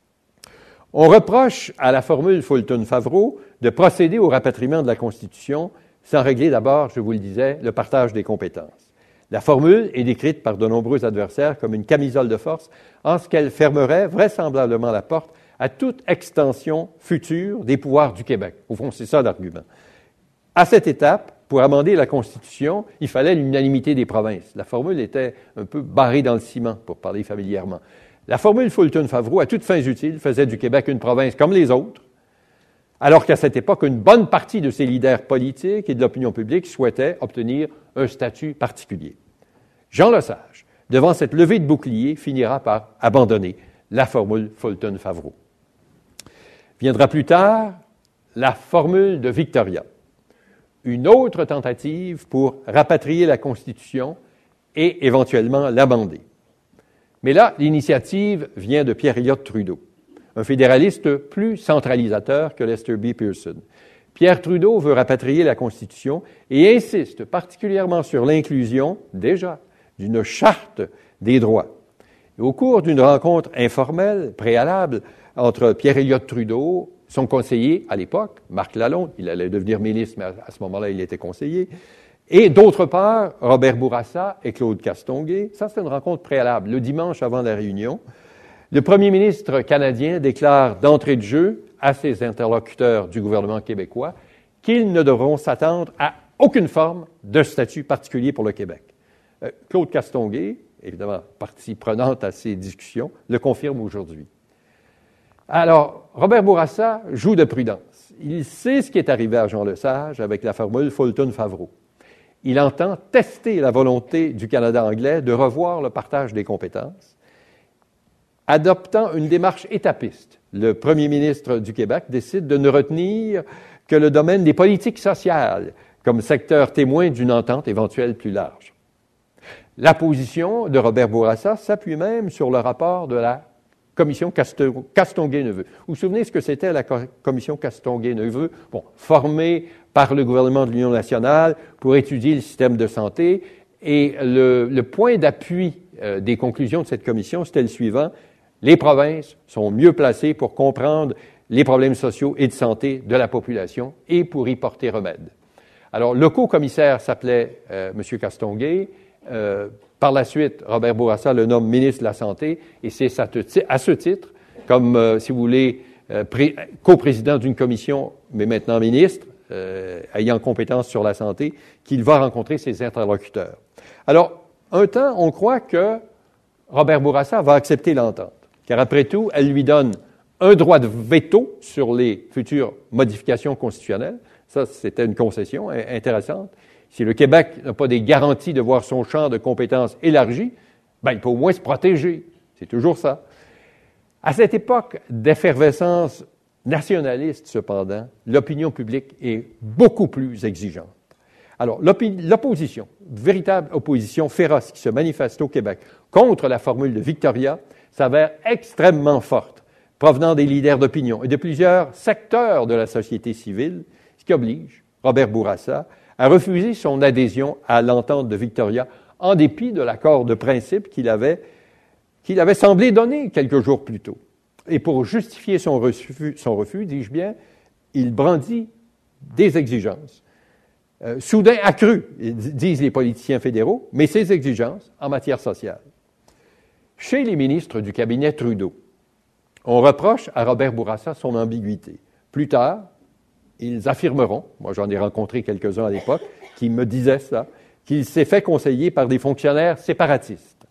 On reproche à la formule Fulton-Favreau de procéder au rapatriement de la Constitution sans régler d'abord, je vous le disais, le partage des compétences. La formule est décrite par de nombreux adversaires comme une camisole de force en ce qu'elle fermerait vraisemblablement la porte à toute extension future des pouvoirs du Québec. Au fond, c'est ça l'argument. À cette étape, pour amender la Constitution, il fallait l'unanimité des provinces. La formule était un peu barrée dans le ciment, pour parler familièrement. La formule Fulton-Favreau, à toutes fins utiles, faisait du Québec une province comme les autres, alors qu'à cette époque, une bonne partie de ses leaders politiques et de l'opinion publique souhaitaient obtenir un statut particulier. Jean Lesage, devant cette levée de bouclier, finira par abandonner la formule Fulton-Favreau. Viendra plus tard la formule de Victoria, une autre tentative pour rapatrier la Constitution et éventuellement l'amender. Mais là, l'initiative vient de Pierre Elliott Trudeau, un fédéraliste plus centralisateur que Lester B. Pearson. Pierre Trudeau veut rapatrier la Constitution et insiste particulièrement sur l'inclusion, déjà, d'une charte des droits. Et au cours d'une rencontre informelle, préalable, entre Pierre Elliott Trudeau, son conseiller à l'époque, Marc Lalonde, il allait devenir ministre, mais à ce moment-là, il était conseiller, et d'autre part, Robert Bourassa et Claude Castonguay. Ça, c'est une rencontre préalable, le dimanche avant la réunion. Le premier ministre canadien déclare d'entrée de jeu à ses interlocuteurs du gouvernement québécois qu'ils ne devront s'attendre à aucune forme de statut particulier pour le Québec. Claude Castonguay, évidemment partie prenante à ces discussions, le confirme aujourd'hui. Alors, Robert Bourassa joue de prudence. Il sait ce qui est arrivé à Jean Lesage avec la formule Fulton-Favreau. Il entend tester la volonté du Canada anglais de revoir le partage des compétences, adoptant une démarche étapiste. Le premier ministre du Québec décide de ne retenir que le domaine des politiques sociales comme secteur témoin d'une entente éventuelle plus large. La position de Robert Bourassa s'appuie même sur le rapport de la commission Castonguay-Neveu. Vous vous souvenez ce que c'était la commission Castonguay-Neveu? Bon, formée par le gouvernement de l'Union nationale pour étudier le système de santé. Et le point d'appui des conclusions de cette commission, c'était le suivant. Les provinces sont mieux placées pour comprendre les problèmes sociaux et de santé de la population et pour y porter remède. Alors, le co-commissaire s'appelait M. Castonguay. Par la suite, Robert Bourassa le nomme ministre de la Santé et c'est à ce titre, comme, si vous voulez, coprésident d'une commission, mais maintenant ministre, ayant compétence sur la santé, qu'il va rencontrer ses interlocuteurs. Alors, un temps, on croit que Robert Bourassa va accepter l'entente, car après tout, elle lui donne un droit de veto sur les futures modifications constitutionnelles. Ça, c'était une concession intéressante. Si le Québec n'a pas des garanties de voir son champ de compétences élargi, ben, il peut au moins se protéger. C'est toujours ça. À cette époque d'effervescence nationaliste, cependant, l'opinion publique est beaucoup plus exigeante. Alors, l'opposition, véritable opposition féroce qui se manifeste au Québec contre la formule de Victoria, s'avère extrêmement forte, provenant des leaders d'opinion et de plusieurs secteurs de la société civile, ce qui oblige Robert Bourassa à refuser son adhésion à l'entente de Victoria en dépit de l'accord de principe qu'il avait semblé donner quelques jours plus tôt. Et pour justifier son refus, dis-je bien, il brandit des exigences, soudain accrues, disent les politiciens fédéraux, mais ces exigences en matière sociale. Chez les ministres du cabinet Trudeau, on reproche à Robert Bourassa son ambiguïté. Plus tard, ils affirmeront, moi j'en ai rencontré quelques-uns à l'époque, qui me disaient ça, qu'il s'est fait conseiller par des fonctionnaires séparatistes.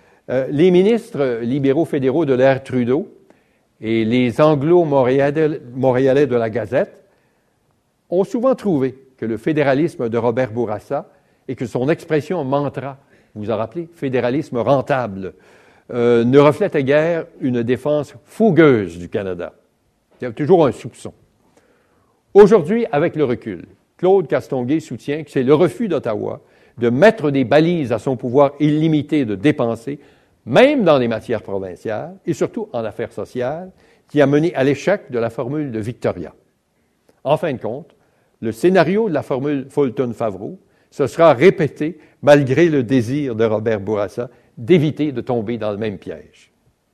Les libéraux fédéraux de l'ère Trudeau et les anglo-montréalais de la Gazette ont souvent trouvé que le fédéralisme de Robert Bourassa et que son expression mantra, vous vous en rappelez, fédéralisme rentable, ne reflétait guère une défense fougueuse du Canada. Il y a toujours un soupçon. Aujourd'hui, avec le recul, Claude Castonguay soutient que c'est le refus d'Ottawa de mettre des balises à son pouvoir illimité de dépenser, même dans les matières provinciales et surtout en affaires sociales, qui a mené à l'échec de la formule de Victoria. En fin de compte, le scénario de la formule Fulton-Favreau se sera répété malgré le désir de Robert Bourassa d'éviter de tomber dans le même piège.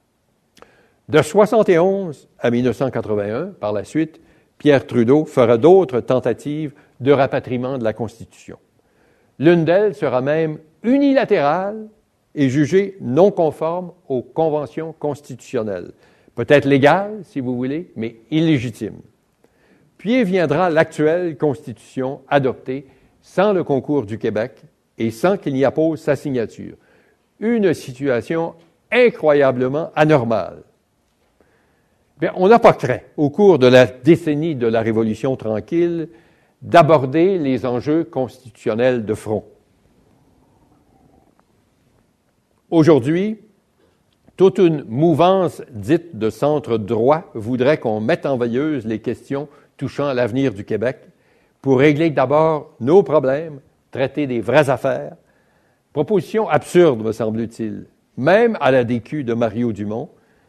De 1971 à 1981, par la suite, Pierre Trudeau fera d'autres tentatives de rapatriement de la Constitution. L'une d'elles sera même unilatérale et jugée non conforme aux conventions constitutionnelles peut-être légale, si vous voulez, mais illégitime. Puis viendra l'actuelle Constitution adoptée sans le concours du Québec et sans qu'il n'y appose sa signature. Une situation incroyablement anormale. Bien, on n'a pas craint, au cours de la décennie de la Révolution tranquille, d'aborder les enjeux constitutionnels de front. Aujourd'hui, toute une mouvance dite de centre droit voudrait qu'on mette en veilleuse les questions touchant à l'avenir du Québec pour régler d'abord nos problèmes, traiter des vraies affaires. Proposition absurde, me semble-t-il. Même à la DQ de Mario Dumont,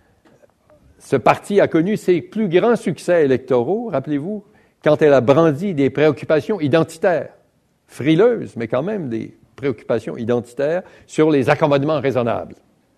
ce parti a connu ses plus grands succès électoraux, rappelez-vous, quand elle a brandi des préoccupations identitaires, frileuses, mais quand même des préoccupations identitaires sur les accommodements raisonnables.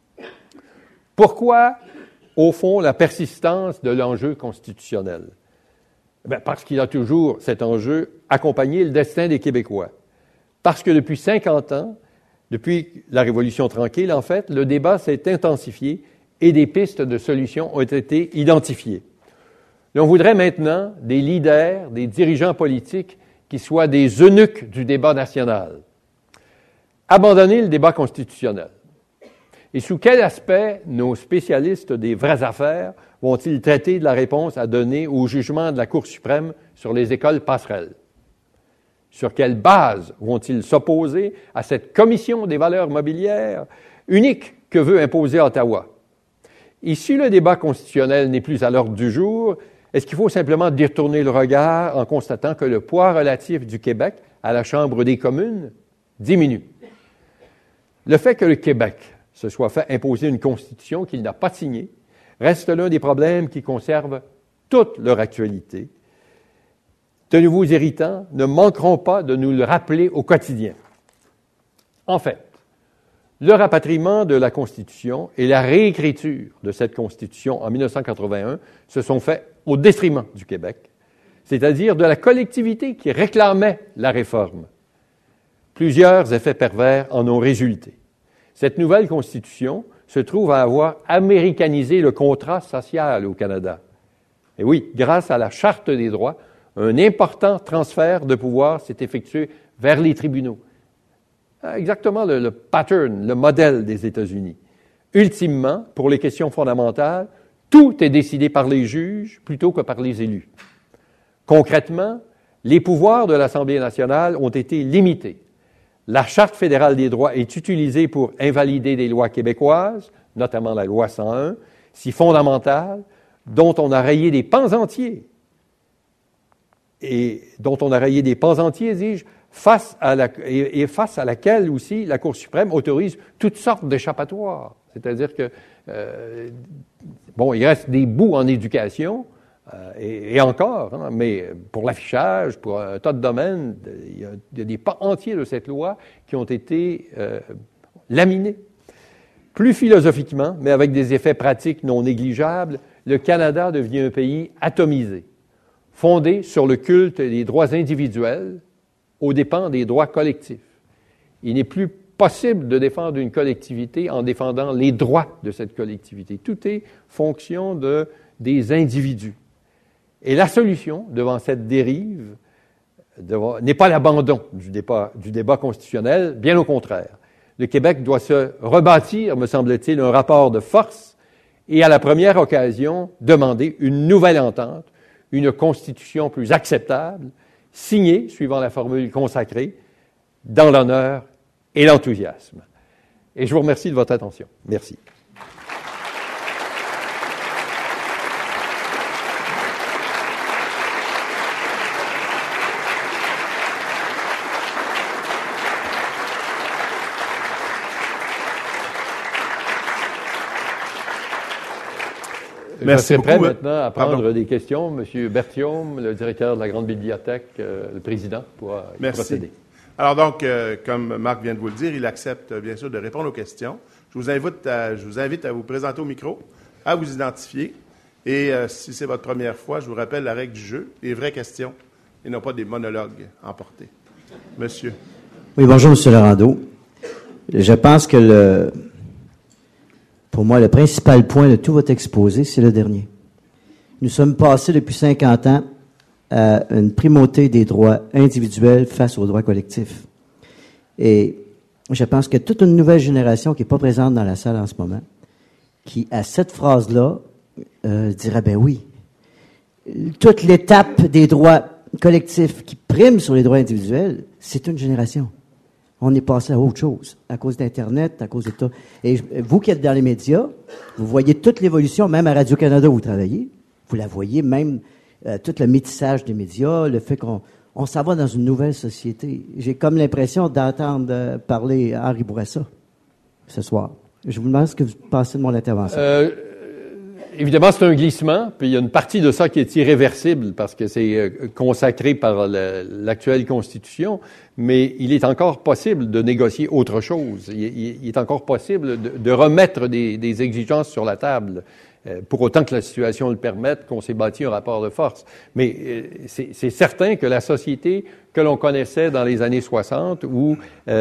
Pourquoi, au fond, la persistance de l'enjeu constitutionnel? Bien, parce qu'il a toujours, cet enjeu, accompagné le destin des Québécois. Parce que depuis 50 ans, depuis la Révolution tranquille, en fait, le débat s'est intensifié et des pistes de solutions ont été identifiées. Et on voudrait maintenant des leaders, des dirigeants politiques qui soient des eunuques du débat national. Abandonner le débat constitutionnel. Et sous quel aspect nos spécialistes des vraies affaires vont-ils traiter de la réponse à donner au jugement de la Cour suprême sur les écoles passerelles? Sur quelle base vont-ils s'opposer à cette commission des valeurs mobilières unique que veut imposer Ottawa? Et si le débat constitutionnel n'est plus à l'ordre du jour, est-ce qu'il faut simplement détourner le regard en constatant que le poids relatif du Québec à la Chambre des communes diminue? Le fait que le Québec se soit fait imposer une constitution qu'il n'a pas signée reste l'un des problèmes qui conservent toute leur actualité. De nouveaux irritants ne manqueront pas de nous le rappeler au quotidien. En fait, le rapatriement de la Constitution et la réécriture de cette Constitution en 1981 se sont faits au détriment du Québec, c'est-à-dire de la collectivité qui réclamait la réforme. Plusieurs effets pervers en ont résulté. Cette nouvelle Constitution se trouve à avoir américanisé le contrat social au Canada. Et oui, grâce à la Charte des droits, un important transfert de pouvoir s'est effectué vers les tribunaux. Exactement le pattern, le modèle des États-Unis. Ultimement, pour les questions fondamentales, tout est décidé par les juges plutôt que par les élus. Concrètement, les pouvoirs de l'Assemblée nationale ont été limités. La Charte fédérale des droits est utilisée pour invalider des lois québécoises, notamment la loi 101, si fondamentale, dont on a rayé des pans entiers. Et dont on a rayé des pans entiers, dis-je, face à laquelle aussi la Cour suprême autorise toutes sortes d'échappatoires. C'est-à-dire que, il reste des bouts en éducation, et encore, hein, mais pour l'affichage, pour un tas de domaines, il y a des pans entiers de cette loi qui ont été laminés. Plus philosophiquement, mais avec des effets pratiques non négligeables, le Canada devient un pays atomisé, fondé sur le culte des droits individuels aux dépens des droits collectifs. Il n'est plus possible de défendre une collectivité en défendant les droits de cette collectivité. Tout est fonction des individus. Et la solution devant cette dérive n'est pas l'abandon du débat constitutionnel, bien au contraire. Le Québec doit se rebâtir, me semble-t-il, un rapport de force et à la première occasion demander une nouvelle entente, une constitution plus acceptable, signée, suivant la formule consacrée, dans l'honneur et l'enthousiasme. Et je vous remercie de votre attention. Merci. Merci je serai prêt beaucoup. maintenant à prendre des questions. Monsieur Berthiaume, le directeur de la Grande Bibliothèque, le président, pour procéder. Alors donc, comme Marc vient de vous le dire, il accepte bien sûr de répondre aux questions. Je vous invite à vous présenter au micro, à vous identifier. Et si c'est votre première fois, je vous rappelle la règle du jeu, les vraies questions et non pas des monologues emportés. Monsieur. Oui, bonjour, M. Laurendeau. Je pense que pour moi, le principal point de tout votre exposé, c'est le dernier. Nous sommes passés depuis 50 ans à une primauté des droits individuels face aux droits collectifs. Et je pense qu'il y a toute une nouvelle génération qui n'est pas présente dans la salle en ce moment, qui, à cette phrase-là, dirait, ben oui, toute l'étape des droits collectifs qui priment sur les droits individuels, c'est une génération. On est passé à autre chose, à cause d'Internet, à cause de tout. Et vous qui êtes dans les médias, vous voyez toute l'évolution, même à Radio-Canada où vous travaillez, vous la voyez, même tout le métissage des médias, le fait qu'on s'en va dans une nouvelle société. J'ai comme l'impression d'entendre parler Henri Bourassa ce soir. Je vous demande ce que vous pensez de mon intervention. Évidemment, c'est un glissement, puis il y a une partie de ça qui est irréversible parce que c'est consacré par l'actuelle Constitution, mais il est encore possible de négocier autre chose. Il est encore possible de remettre des exigences sur la table, pour autant que la situation le permette, qu'on s'est bâti un rapport de force. Mais c'est certain que la société que l'on connaissait dans les années 60, où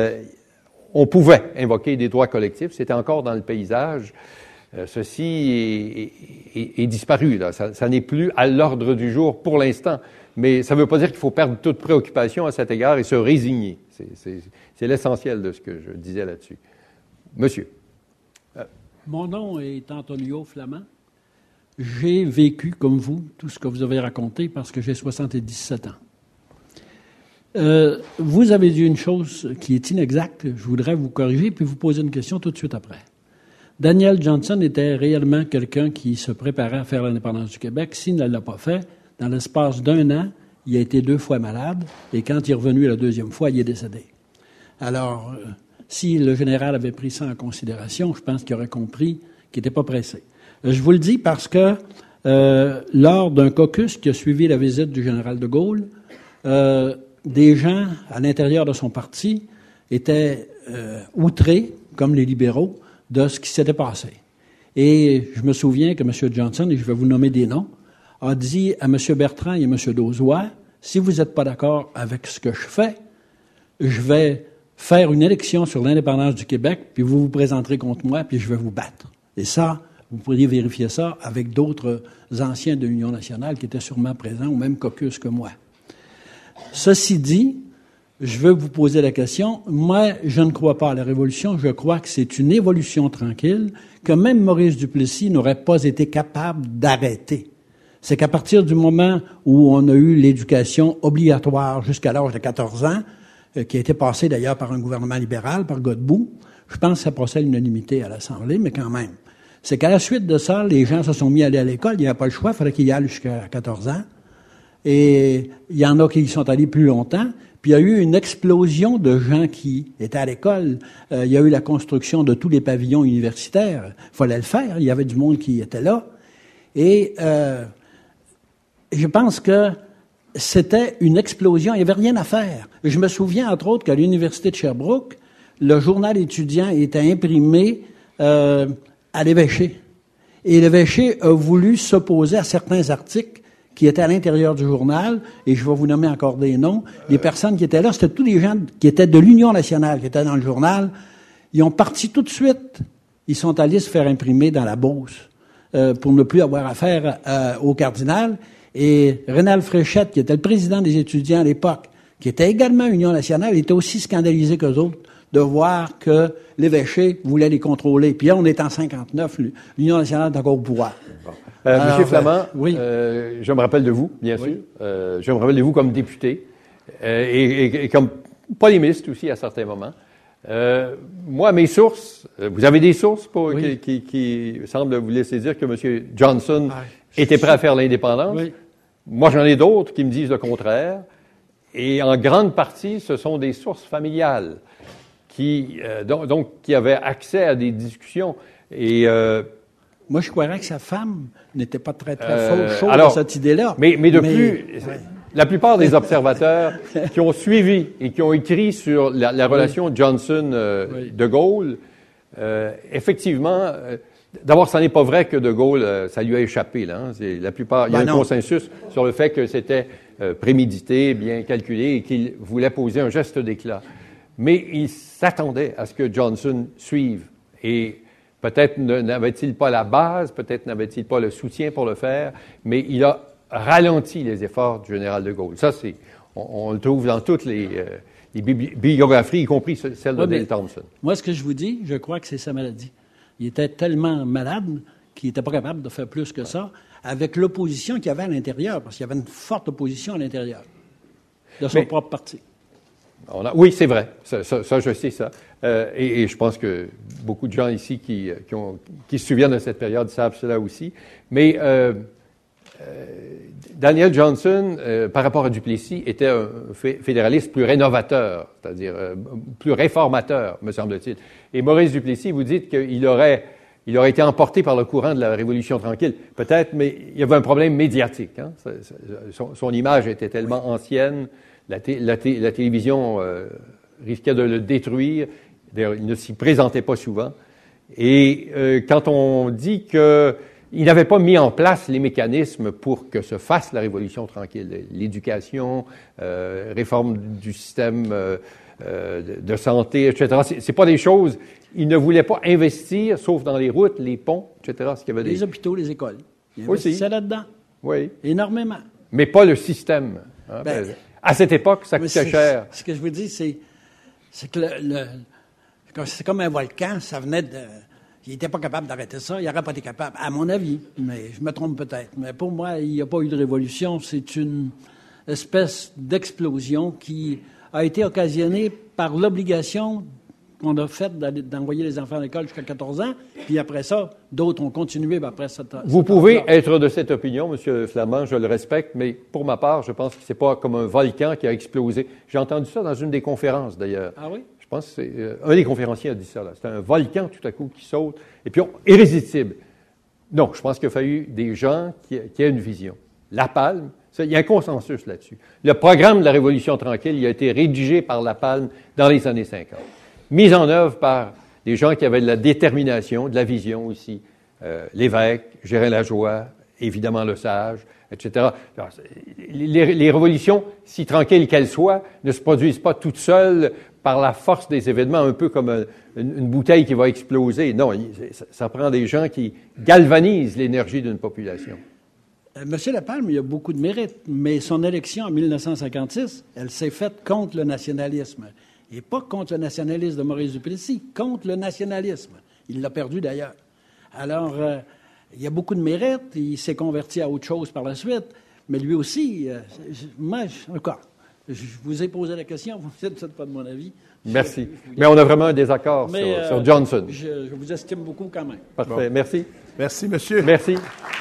on pouvait invoquer des droits collectifs, c'était encore dans le paysage. Ceci est disparu, là. Ça n'est plus à l'ordre du jour pour l'instant. Mais ça ne veut pas dire qu'il faut perdre toute préoccupation à cet égard et se résigner. C'est l'essentiel de ce que je disais là-dessus. Monsieur. Mon nom est Antonio Flamand. J'ai vécu, comme vous, tout ce que vous avez raconté parce que j'ai 77 ans. Vous avez dit une chose qui est inexacte. Je voudrais vous corriger puis vous poser une question tout de suite après. Daniel Johnson était réellement quelqu'un qui se préparait à faire l'indépendance du Québec. S'il ne l'a pas fait, dans l'espace d'1 an, il a été 2 fois malade, et quand il est revenu la 2e fois, il est décédé. Alors, si le général avait pris ça en considération, je pense qu'il aurait compris qu'il n'était pas pressé. Je vous le dis parce que lors d'un caucus qui a suivi la visite du général de Gaulle, des gens à l'intérieur de son parti étaient outrés, comme les libéraux, de ce qui s'était passé. Et je me souviens que M. Johnson, et je vais vous nommer des noms, a dit à M. Bertrand et à M. Dauzois, si vous n'êtes pas d'accord avec ce que je fais, je vais faire une élection sur l'indépendance du Québec, puis vous vous présenterez contre moi, puis je vais vous battre. Et ça, vous pourriez vérifier ça avec d'autres anciens de l'Union nationale qui étaient sûrement présents au même caucus que moi. Ceci dit, je veux vous poser la question. Moi, je ne crois pas à la révolution. Je crois que c'est une évolution tranquille que même Maurice Duplessis n'aurait pas été capable d'arrêter. C'est qu'à partir du moment où on a eu l'éducation obligatoire jusqu'à l'âge de 14 ans, qui a été passée d'ailleurs par un gouvernement libéral, par Godbout, je pense que ça procède à l'unanimité à l'Assemblée, mais quand même. C'est qu'à la suite de ça, les gens se sont mis à aller à l'école. Il n'y avait pas le choix, il fallait qu'ils y aillent jusqu'à 14 ans. Et il y en a qui y sont allés plus longtemps. Puis il y a eu une explosion de gens qui étaient à l'école. Il y a eu la construction de tous les pavillons universitaires. Il fallait le faire. Il y avait du monde qui était là. Et je pense que c'était une explosion. Il n'y avait rien à faire. Je me souviens, entre autres, qu'à l'Université de Sherbrooke, le journal étudiant était imprimé à l'évêché. Et l'évêché a voulu s'opposer à certains articles qui étaient à l'intérieur du journal, et je vais vous nommer encore des noms. Les personnes qui étaient là, c'était tous les gens qui étaient de l'Union nationale, qui étaient dans le journal. Ils ont parti tout de suite. Ils sont allés se faire imprimer dans la Beauce pour ne plus avoir affaire au cardinal. Et Rénal Fréchette, qui était le président des étudiants à l'époque, qui était également Union nationale, était aussi scandalisé qu'eux autres de voir que l'évêché voulait les contrôler. Puis là, on est en 59, l'Union nationale est encore au pouvoir. Monsieur Flamand, oui. Je me rappelle de vous, bien sûr. Je me rappelle de vous comme député et comme polémiste aussi à certains moments. Moi, mes sources, vous avez des sources qui semblent vous laisser dire que M. Johnson était prêt à faire l'indépendance. Oui. Moi, j'en ai d'autres qui me disent le contraire. Et en grande partie, ce sont des sources familiales qui avaient accès à des discussions. Et moi, je croirais que sa femme n'était pas très chaude de cette idée-là. Mais la plupart des observateurs qui ont suivi et qui ont écrit sur la relation Johnson-de Gaulle, effectivement, d'abord, ça n'est pas vrai que de Gaulle, ça lui a échappé. Là, hein. La plupart, il y a un consensus sur le fait que c'était prémédité, bien calculé et qu'il voulait poser un geste d'éclat. Mais il s'attendait à ce que Johnson suive. Et Peut-être n'avait-il pas la base, peut-être n'avait-il pas le soutien pour le faire, mais il a ralenti les efforts du général de Gaulle. Ça, on le trouve dans toutes les biographies, y compris celle de Bill Thompson. Moi, ce que je vous dis, je crois que c'est sa maladie. Il était tellement malade qu'il n'était pas capable de faire plus que ça, avec l'opposition qu'il y avait à l'intérieur, parce qu'il y avait une forte opposition à l'intérieur de son propre parti. Oui, c'est vrai. Ça, je sais ça. Et je pense que beaucoup de gens ici qui se souviennent de cette période savent cela aussi. Mais Daniel Johnson, par rapport à Duplessis, était un fédéraliste plus rénovateur, c'est-à-dire plus réformateur, me semble-t-il. Et Maurice Duplessis, vous dites qu'il aurait été emporté par le courant de la Révolution tranquille. Peut-être, mais il y avait un problème médiatique. Hein? Son image était tellement ancienne, la télévision risquait de le détruire. D'ailleurs, il ne s'y présentait pas souvent. Et quand on dit qu'il n'avait pas mis en place les mécanismes pour que se fasse la Révolution tranquille, l'éducation, réforme du système de santé, etc. C'est pas des choses. Il ne voulait pas investir, sauf dans les routes, les ponts, etc. Les hôpitaux, les écoles. Il investissait là-dedans. Oui. Énormément. Mais pas le système. Hein? À cette époque, ça coûtait cher. Ce que je vous dis, c'est que c'est comme un volcan, ça venait de... Il n'était pas capable d'arrêter ça, il n'aurait pas été capable, à mon avis, mais je me trompe peut-être. Mais pour moi, il n'y a pas eu de révolution, c'est une espèce d'explosion qui a été occasionnée par l'obligation qu'on a faite d'envoyer les enfants à l'école jusqu'à 14 ans, puis après ça, d'autres ont continué après ça. Vous pouvez être de cette opinion, M. Flamand, je le respecte, mais pour ma part, je pense que c'est pas comme un volcan qui a explosé. J'ai entendu ça dans une des conférences, d'ailleurs. Ah oui? Je pense que c'est un des conférenciers a dit ça. C'est un volcan tout à coup qui saute, et puis irrésistible. Non, je pense qu'il a fallu des gens qui aient une vision. La Palme, il y a un consensus là-dessus. Le programme de la Révolution tranquille, il a été rédigé par La Palme dans les années 50. Mis en œuvre par des gens qui avaient de la détermination, de la vision aussi. L'évêque, Gérin Lajoie, évidemment le Sage, etc. Alors, les révolutions, si tranquilles qu'elles soient, ne se produisent pas toutes seules par la force des événements, un peu comme une bouteille qui va exploser. Non, ça prend des gens qui galvanisent l'énergie d'une population. Monsieur Lapalme, il a beaucoup de mérite, mais son élection en 1956, elle s'est faite contre le nationalisme. Et pas contre le nationalisme de Maurice Duplessis, contre le nationalisme. Il l'a perdu d'ailleurs. Alors, il y a beaucoup de mérite, il s'est converti à autre chose par la suite, mais lui aussi, encore, je vous ai posé la question, vous ne dites pas de mon avis. Merci. Mais on a vraiment un désaccord sur Johnson. Je vous estime beaucoup quand même. Parfait. Bon. Merci. Merci, monsieur. Merci.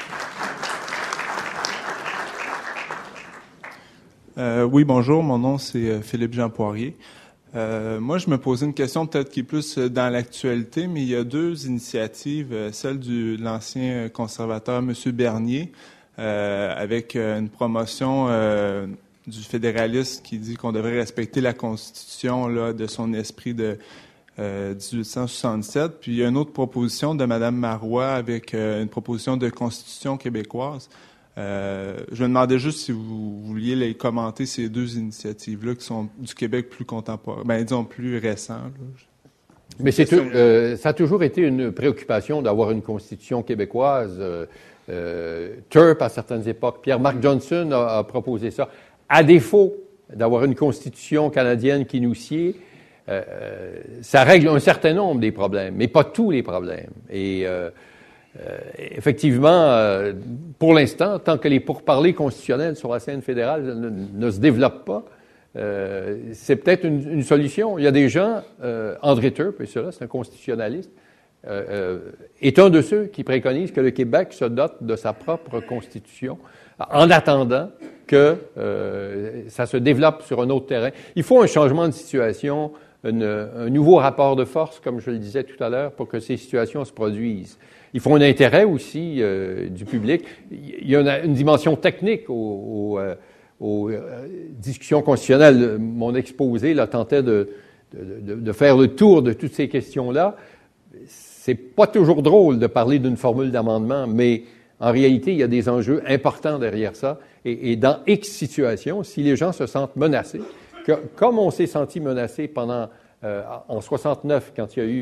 Oui, bonjour. Mon nom, c'est Philippe-Jean Poirier. Moi, je me posais une question peut-être qui est plus dans l'actualité, mais il y a deux initiatives, celle de l'ancien conservateur M. Bernier, avec une promotion du fédéralisme qui dit qu'on devrait respecter la Constitution là, de son esprit de 1867. Puis il y a une autre proposition de Mme Marois avec une proposition de Constitution québécoise. Je me demandais juste si vous vouliez les commenter, ces deux initiatives-là qui sont du Québec plus contemporain, disons plus récent. Là. Mais ça a toujours été une préoccupation d'avoir une constitution québécoise. Turp, à certaines époques, Pierre-Marc Johnson a proposé ça. À défaut d'avoir une constitution canadienne qui nous sied, ça règle un certain nombre des problèmes, mais pas tous les problèmes. Et effectivement, pour l'instant, tant que les pourparlers constitutionnels sur la scène fédérale ne se développent pas, c'est peut-être une solution. Il y a des gens, André Turp, et cela, c'est un constitutionnaliste, est un de ceux qui préconisent que le Québec se dote de sa propre constitution en attendant que ça se développe sur un autre terrain. Il faut un changement de situation, un nouveau rapport de force, comme je le disais tout à l'heure, pour que ces situations se produisent. Il faut un intérêt aussi du public. Il y a une dimension technique aux discussions constitutionnelles. Mon exposé là, tentait de faire le tour de toutes ces questions-là. C'est pas toujours drôle de parler d'une formule d'amendement, mais en réalité, il y a des enjeux importants derrière ça. Et dans X situations, si les gens se sentent menacés, comme on s'est senti menacé en 69, quand il y a eu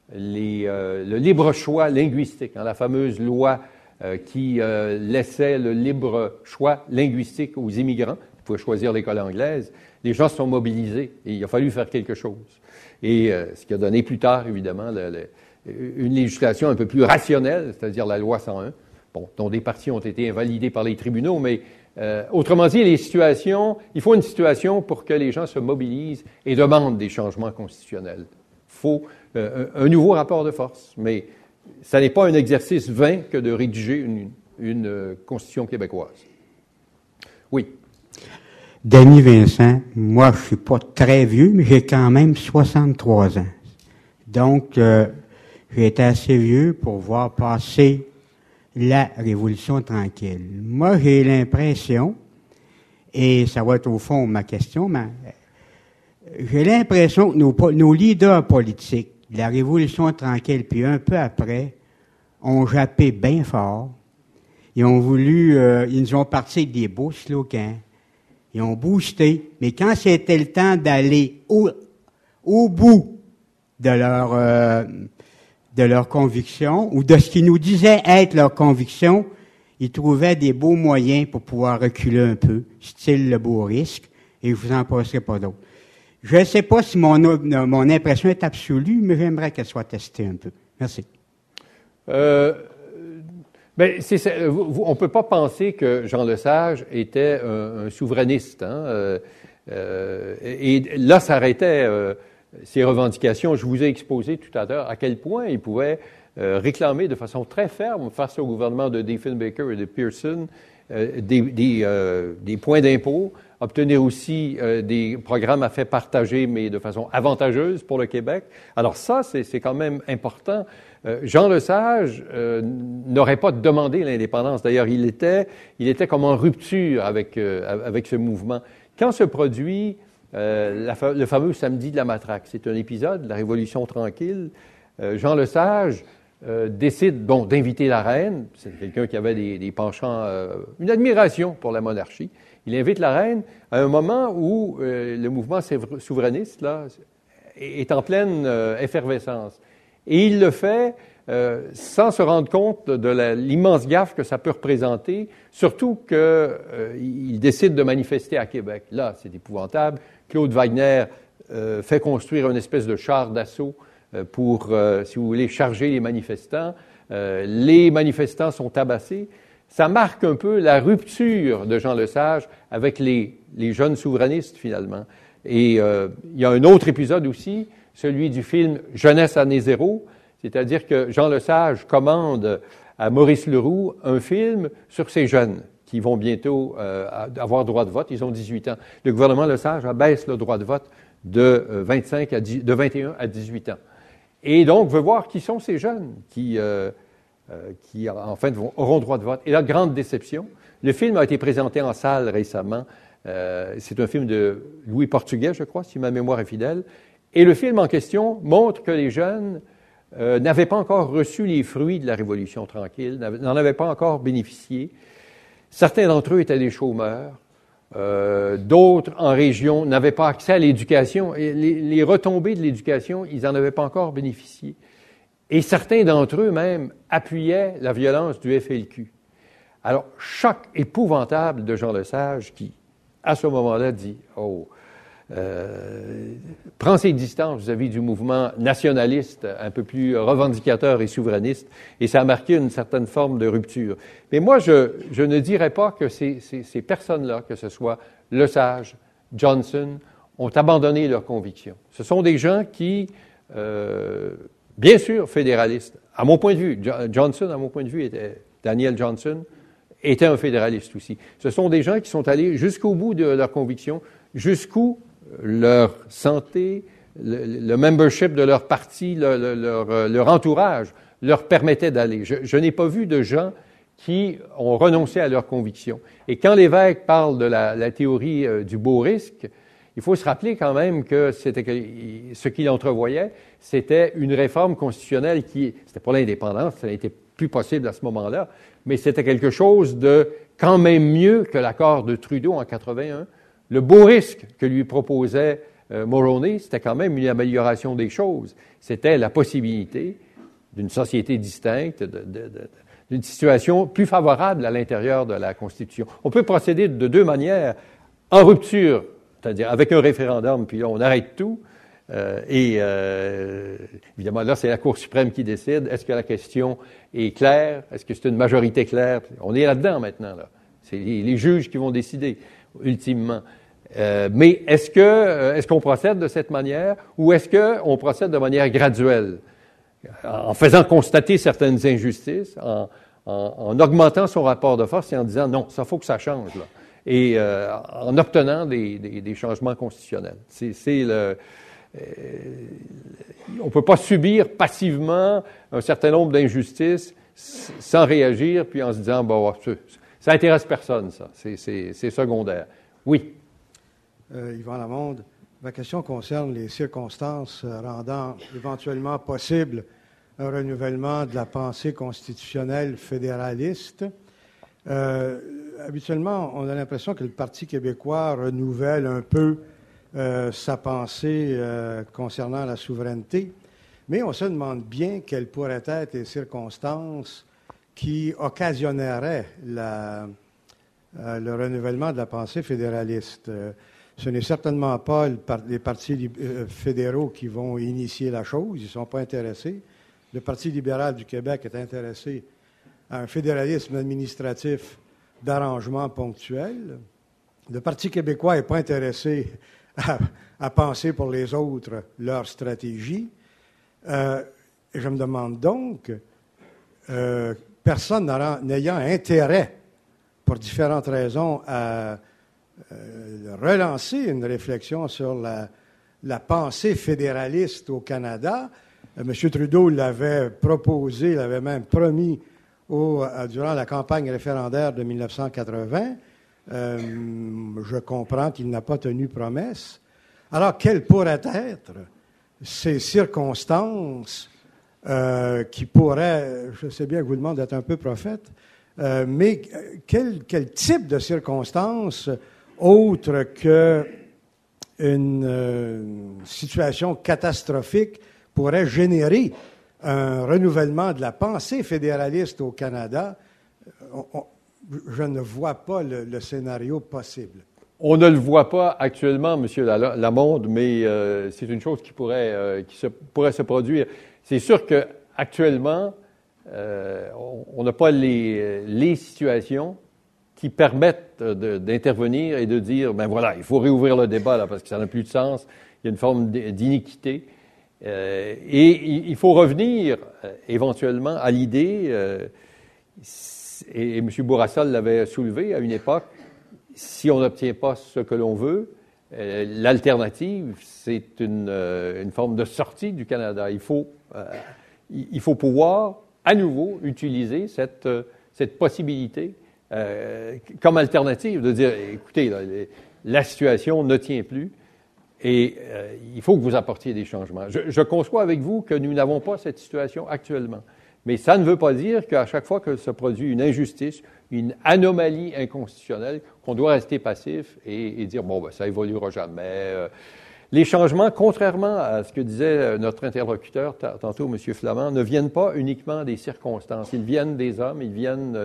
le libre choix linguistique, la fameuse loi qui laissait le libre choix linguistique aux immigrants. Ils pouvaient choisir l'école anglaise. Les gens se sont mobilisés et il a fallu faire quelque chose. Et ce qui a donné plus tard, évidemment, une législation un peu plus rationnelle, c'est-à-dire la loi 101, dont des parties ont été invalidées par les tribunaux, mais autrement dit, il faut une situation pour que les gens se mobilisent et demandent des changements constitutionnels. Il faut un nouveau rapport de force, mais ça n'est pas un exercice vain que de rédiger une constitution québécoise. Oui. Denis Vincent, moi je suis pas très vieux, mais j'ai quand même 63 ans. Donc, j'ai été assez vieux pour voir passer la Révolution tranquille. Moi, j'ai l'impression, et ça va être au fond ma question, mais j'ai l'impression que nos leaders politiques, la Révolution tranquille, puis un peu après, ont jappé bien fort. Ils ont voulu, ils nous ont parti avec des beaux slogans. Ils ont boosté. Mais quand c'était le temps d'aller au bout de leur conviction, ou de ce qu'ils nous disaient être leur conviction, ils trouvaient des beaux moyens pour pouvoir reculer un peu, style le beau risque, et je vous en passerai pas d'autres. Je ne sais pas si mon impression est absolue, mais j'aimerais qu'elle soit testée un peu. Merci. On ne peut pas penser que Jean Lesage était un souverainiste. Et là s'arrêtaient ses revendications. Je vous ai exposé tout à l'heure à quel point il pouvait réclamer de façon très ferme face au gouvernement de Diefenbaker et de Pearson des points d'impôt, obtenir aussi des programmes à fait partager, mais de façon avantageuse pour le Québec. Alors ça, c'est quand même important. Jean Lesage n'aurait pas demandé l'indépendance. D'ailleurs, il était comme en rupture avec ce mouvement. Quand se produit le fameux samedi de la matraque, c'est un épisode de la Révolution tranquille, Jean Lesage décide d'inviter la reine. C'est quelqu'un qui avait des penchants, une admiration pour la monarchie. Il invite la reine à un moment où le mouvement souverainiste là, est en pleine effervescence. Et il le fait sans se rendre compte de l'immense gaffe que ça peut représenter, surtout qu'il décide de manifester à Québec. Là, c'est épouvantable. Claude Wagner fait construire une espèce de char d'assaut pour, si vous voulez, charger les manifestants. Les manifestants sont tabassés. Ça marque un peu la rupture de Jean Lesage avec les jeunes souverainistes, finalement. Et il y a un autre épisode aussi, celui du film « Jeunesse année zéro », c'est-à-dire que Jean Lesage commande à Maurice Leroux un film sur ces jeunes qui vont bientôt avoir droit de vote. Ils ont 18 ans. Le gouvernement Lesage abaisse le droit de vote de 21 à 18 ans. Et donc, veut voir qui sont ces jeunes qui en fait, auront droit de vote. Et là, grande déception. Le film a été présenté en salle récemment. C'est un film de Louis Portugais, je crois, si ma mémoire est fidèle. Et le film en question montre que les jeunes n'avaient pas encore reçu les fruits de la Révolution tranquille, n'en avaient pas encore bénéficié. Certains d'entre eux étaient des chômeurs. D'autres, en région, n'avaient pas accès à l'éducation. Et les retombées de l'éducation, ils n'en avaient pas encore bénéficié. Et certains d'entre eux, même, appuyaient la violence du FLQ. Alors, choc épouvantable de Jean Lesage qui, à ce moment-là, dit « Oh, prend ses distances vis-à-vis du mouvement nationaliste, un peu plus revendicateur et souverainiste, et ça a marqué une certaine forme de rupture. » Mais moi, je ne dirais pas que ces personnes-là, que ce soit Lesage, Johnson, ont abandonné leurs convictions. Ce sont des gens qui, bien sûr, fédéralistes. À mon point de vue, Johnson, à mon point de vue, Daniel Johnson, était un fédéraliste aussi. Ce sont des gens qui sont allés jusqu'au bout de leurs convictions, jusqu'où leur santé, le membership de leur parti, leur entourage leur permettait d'aller. Je n'ai pas vu de gens qui ont renoncé à leurs convictions. Et quand l'évêque parle de la théorie du beau risque, il faut se rappeler quand même que ce qu'il entrevoyait, c'était une réforme constitutionnelle c'était pour l'indépendance, ça n'était plus possible à ce moment-là, mais c'était quelque chose de quand même mieux que l'accord de Trudeau en 81. Le beau risque que lui proposait Mulroney, c'était quand même une amélioration des choses. C'était la possibilité d'une société distincte, d'une situation plus favorable à l'intérieur de la Constitution. On peut procéder de deux manières. En rupture, c'est-à-dire avec un référendum, puis là, on arrête tout. Évidemment, là, c'est la Cour suprême qui décide. Est-ce que la question est claire? Est-ce que c'est une majorité claire? On est là-dedans maintenant, là. C'est les juges qui vont décider, ultimement. Mais est-ce qu'on procède de cette manière ou est-ce qu'on procède de manière graduelle? En faisant constater certaines injustices, en augmentant son rapport de force et en disant non, ça faut que ça change, là. Et en obtenant des changements constitutionnels. On ne peut pas subir passivement un certain nombre d'injustices sans réagir, puis en se disant bon, ça intéresse personne, ça. C'est secondaire. Oui. Yvan Lamonde, ma question concerne les circonstances rendant éventuellement possible un renouvellement de la pensée constitutionnelle fédéraliste. Habituellement, on a l'impression que le Parti québécois renouvelle un peu sa pensée concernant la souveraineté, mais on se demande bien quelles pourraient être les circonstances qui occasionneraient le renouvellement de la pensée fédéraliste. Ce n'est certainement pas les partis fédéraux qui vont initier la chose, ils ne sont pas intéressés. Le Parti libéral du Québec est intéressé à un fédéralisme administratif d'arrangement ponctuel. Le Parti québécois n'est pas intéressé à penser pour les autres leur stratégie. Et je me demande donc, personne n'ayant intérêt, pour différentes raisons, à relancer une réflexion sur la pensée fédéraliste au Canada. M. Trudeau l'avait proposé, l'avait même promis durant la campagne référendaire de 1980. Je comprends qu'il n'a pas tenu promesse. Alors, quelles pourraient être ces circonstances qui pourraient, je sais bien que vous demandez d'être un peu prophète, mais quel type de circonstances autre qu'une situation catastrophique pourrait générer un renouvellement de la pensée fédéraliste au Canada? Je ne vois pas le scénario possible. On ne le voit pas actuellement, M. Lamonde, mais c'est une chose qui pourrait se produire. C'est sûr qu'actuellement, on n'a pas les situations qui permettent d'intervenir et de dire, ben voilà, il faut réouvrir le débat là parce que ça n'a plus de sens, il y a une forme d'iniquité. Et il faut revenir éventuellement à l'idée, et M. Bourassa l'avait soulevé à une époque, si on n'obtient pas ce que l'on veut, l'alternative, c'est une forme de sortie du Canada. Il faut pouvoir à nouveau utiliser cette possibilité comme alternative, de dire, écoutez, la situation ne tient plus et il faut que vous apportiez des changements. Je conçois avec vous que nous n'avons pas cette situation actuellement. Mais ça ne veut pas dire qu'à chaque fois que se produit une injustice, une anomalie inconstitutionnelle, qu'on doit rester passif et dire, bon, ben, ça évoluera jamais. Les changements, contrairement à ce que disait notre interlocuteur tantôt, M. Flamand, ne viennent pas uniquement des circonstances. Ils viennent des hommes, ils viennent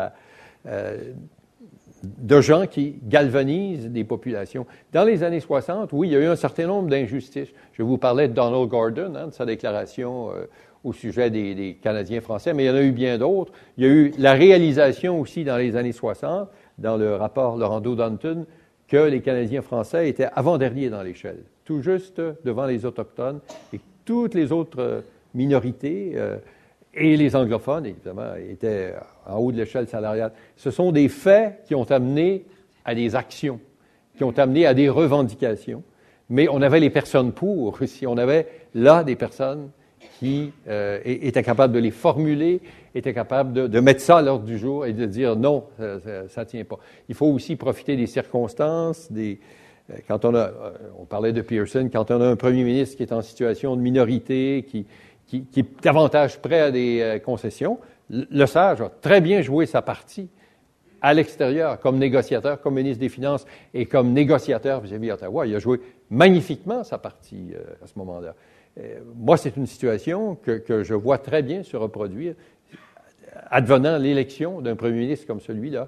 de gens qui galvanisent des populations. Dans les années 60, oui, il y a eu un certain nombre d'injustices. Je vous parlais de Donald Gordon, de sa déclaration au sujet des Canadiens français, mais il y en a eu bien d'autres. Il y a eu la réalisation aussi dans les années 60, dans le rapport Laurando-Danton, que les Canadiens français étaient avant-derniers dans l'échelle, tout juste devant les Autochtones et toutes les autres minorités, et les anglophones, évidemment, étaient en haut de l'échelle salariale. Ce sont des faits qui ont amené à des actions, qui ont amené à des revendications, mais on avait les personnes pour aussi. On avait là des personnes qui étaient capables de les formuler, étaient capables de mettre ça à l'ordre du jour et de dire non, ça ne tient pas. Il faut aussi profiter des circonstances, quand on parlait de Pearson, quand on a un premier ministre qui est en situation de minorité, qui est davantage prêt à des concessions, le Sage a très bien joué sa partie à l'extérieur, comme négociateur, comme ministre des Finances et comme négociateur vis-à-vis d'Ottawa. Il a joué magnifiquement sa partie à ce moment-là. Moi, c'est une situation que je vois très bien se reproduire advenant l'élection d'un premier ministre comme celui-là.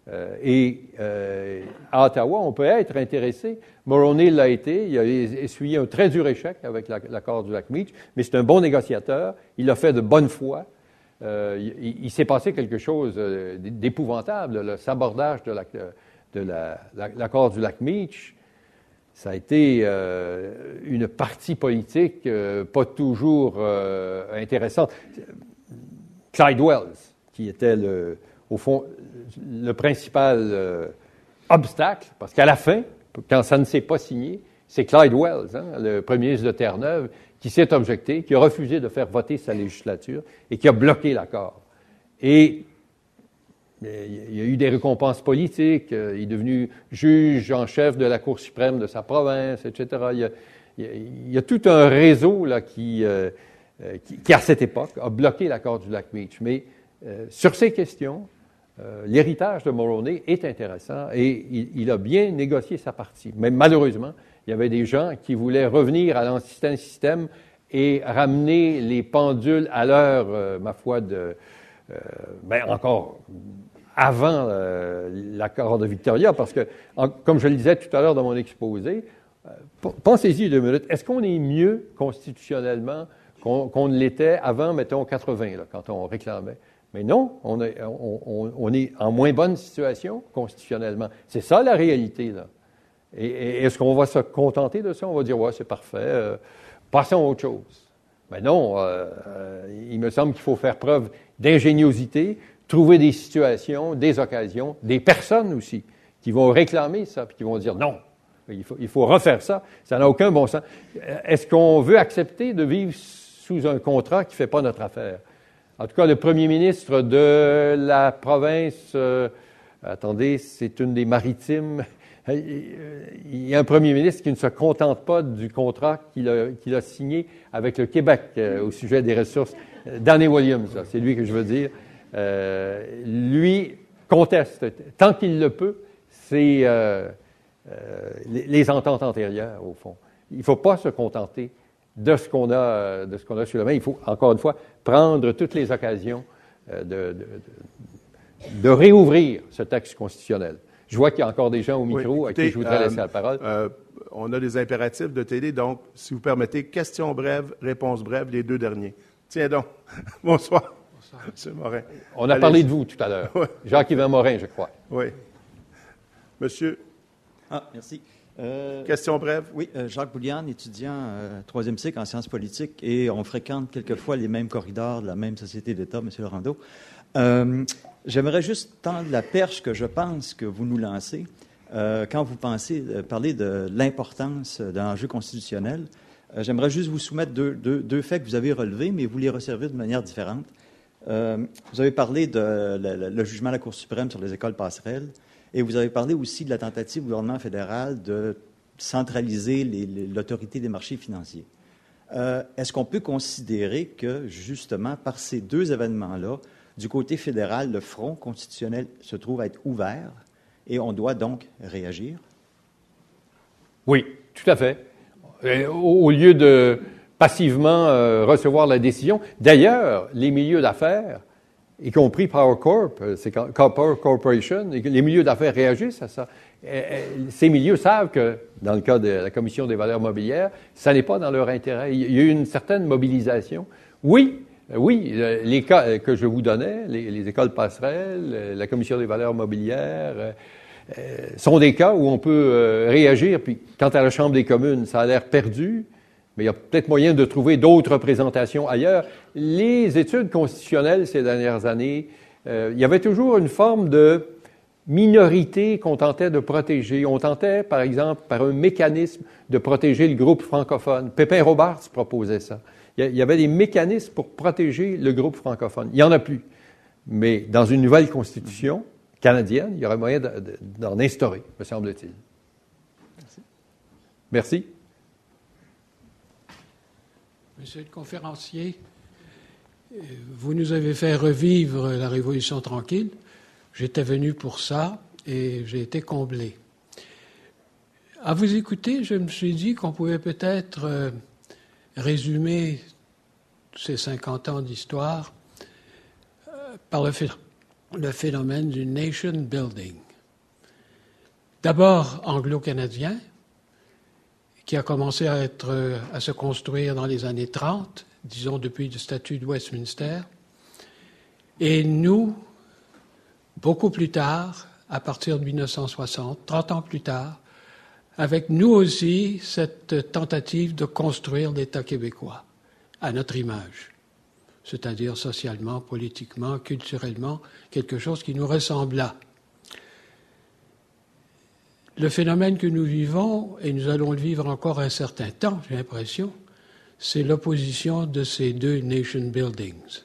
À Ottawa, on peut être intéressé. Mulroney l'a été. Il a essuyé un très dur échec avec l'accord du Lac-Meach, mais c'est un bon négociateur. Il l'a fait de bonne foi. Il s'est passé quelque chose d'épouvantable. Le sabordage de l'accord du Lac-Meach, ça a été une partie politique pas toujours intéressante. Clyde Wells, qui était au fond le principal obstacle, parce qu'à la fin, quand ça ne s'est pas signé, c'est Clyde Wells, le premier ministre de Terre-Neuve, qui s'est objecté, qui a refusé de faire voter sa législature et qui a bloqué l'accord. Et il y a eu des récompenses politiques, il est devenu juge en chef de la Cour suprême de sa province, etc. Il y a tout un réseau là, qui, à cette époque, a bloqué l'accord du Lac-Meach. Mais sur ces questions, l'héritage de Mulroney est intéressant et il a bien négocié sa partie. Mais malheureusement, il y avait des gens qui voulaient revenir à l'ancien système et ramener les pendules à l'heure, ma foi, encore avant l'accord de Victoria, parce que, comme je le disais tout à l'heure dans mon exposé, pensez-y 2 minutes, est-ce qu'on est mieux constitutionnellement qu'on ne l'était avant, mettons, 80, là, quand on réclamait? Mais non, on est en moins bonne situation constitutionnellement. C'est ça la réalité, là. Et est-ce qu'on va se contenter de ça? On va dire, ouais, c'est parfait, passons à autre chose. Mais non, il me semble qu'il faut faire preuve d'ingéniosité, trouver des situations, des occasions, des personnes aussi, qui vont réclamer ça, puis qui vont dire non, il faut refaire ça, ça n'a aucun bon sens. Est-ce qu'on veut accepter de vivre sous un contrat qui ne fait pas notre affaire? En tout cas, le premier ministre de la province, attendez, c'est une des maritimes. Il y a un premier ministre qui ne se contente pas du contrat qu'il a signé avec le Québec au sujet des ressources. Danny Williams, c'est lui que je veux dire. Lui conteste, tant qu'il le peut, c'est les ententes antérieures, au fond. Il ne faut pas se contenter de ce qu'on a sur la main. Il faut, encore une fois, prendre toutes les occasions de réouvrir ce texte constitutionnel. Je vois qu'il y a encore des gens au micro à qui je voudrais laisser la parole. On a des impératifs de télé, donc, si vous permettez, questions brèves, réponses brèves, les 2 derniers. Tiens donc. Bonsoir. Bonsoir. M. Morin. On a parlé de vous tout à l'heure. Ouais. Jacques-Yvan Morin, je crois. Oui. Monsieur. Merci. Question brève. Oui, Jacques Bouliane, étudiant 3e cycle en sciences politiques, et on fréquente quelquefois les mêmes corridors de la même société d'État, M. Laurendeau. J'aimerais juste tendre la perche que je pense que vous nous lancez quand vous parlez de l'importance d'un enjeu constitutionnel. J'aimerais juste vous soumettre deux faits que vous avez relevés, mais vous les resservez de manière différente. Vous avez parlé de le jugement de la Cour suprême sur les écoles passerelles, et vous avez parlé aussi de la tentative du gouvernement fédéral de centraliser l'autorité des marchés financiers. Est-ce qu'on peut considérer que, justement, par ces 2 événements-là, du côté fédéral, le front constitutionnel se trouve à être ouvert et on doit donc réagir? Oui, tout à fait. Au lieu de passivement recevoir la décision. D'ailleurs, les milieux d'affaires, y compris Power Corp, c'est Power Corporation, les milieux d'affaires réagissent à ça. Ces milieux savent que, dans le cas de la Commission des valeurs mobilières, ça n'est pas dans leur intérêt. Il y a eu une certaine mobilisation. Oui, les cas que je vous donnais, les écoles passerelles, la Commission des valeurs mobilières, sont des cas où on peut réagir. Puis, quant à la Chambre des communes, ça a l'air perdu, mais il y a peut-être moyen de trouver d'autres représentations ailleurs. Les études constitutionnelles ces dernières années, il y avait toujours une forme de minorité qu'on tentait de protéger. On tentait, par exemple, par un mécanisme de protéger le groupe francophone. Pépin Robarts proposait ça. Il y avait des mécanismes pour protéger le groupe francophone. Il n'y en a plus. Mais dans une nouvelle constitution canadienne, il y aurait moyen d'en instaurer, me semble-t-il. Merci. Merci. Monsieur le conférencier, vous nous avez fait revivre la Révolution tranquille. J'étais venu pour ça et j'ai été comblé. À vous écouter, je me suis dit qu'on pouvait peut-être résumer ces 50 ans d'histoire par le phénomène du nation building. D'abord anglo-canadien, qui a commencé à se construire dans les années 30, disons depuis le statut de Westminster, et nous, beaucoup plus tard, à partir de 1960, 30 ans plus tard, avec nous aussi cette tentative de construire l'État québécois à notre image, c'est-à-dire socialement, politiquement, culturellement, quelque chose qui nous ressemblât. Le phénomène que nous vivons, et nous allons le vivre encore un certain temps, j'ai l'impression, c'est l'opposition de ces deux nation buildings.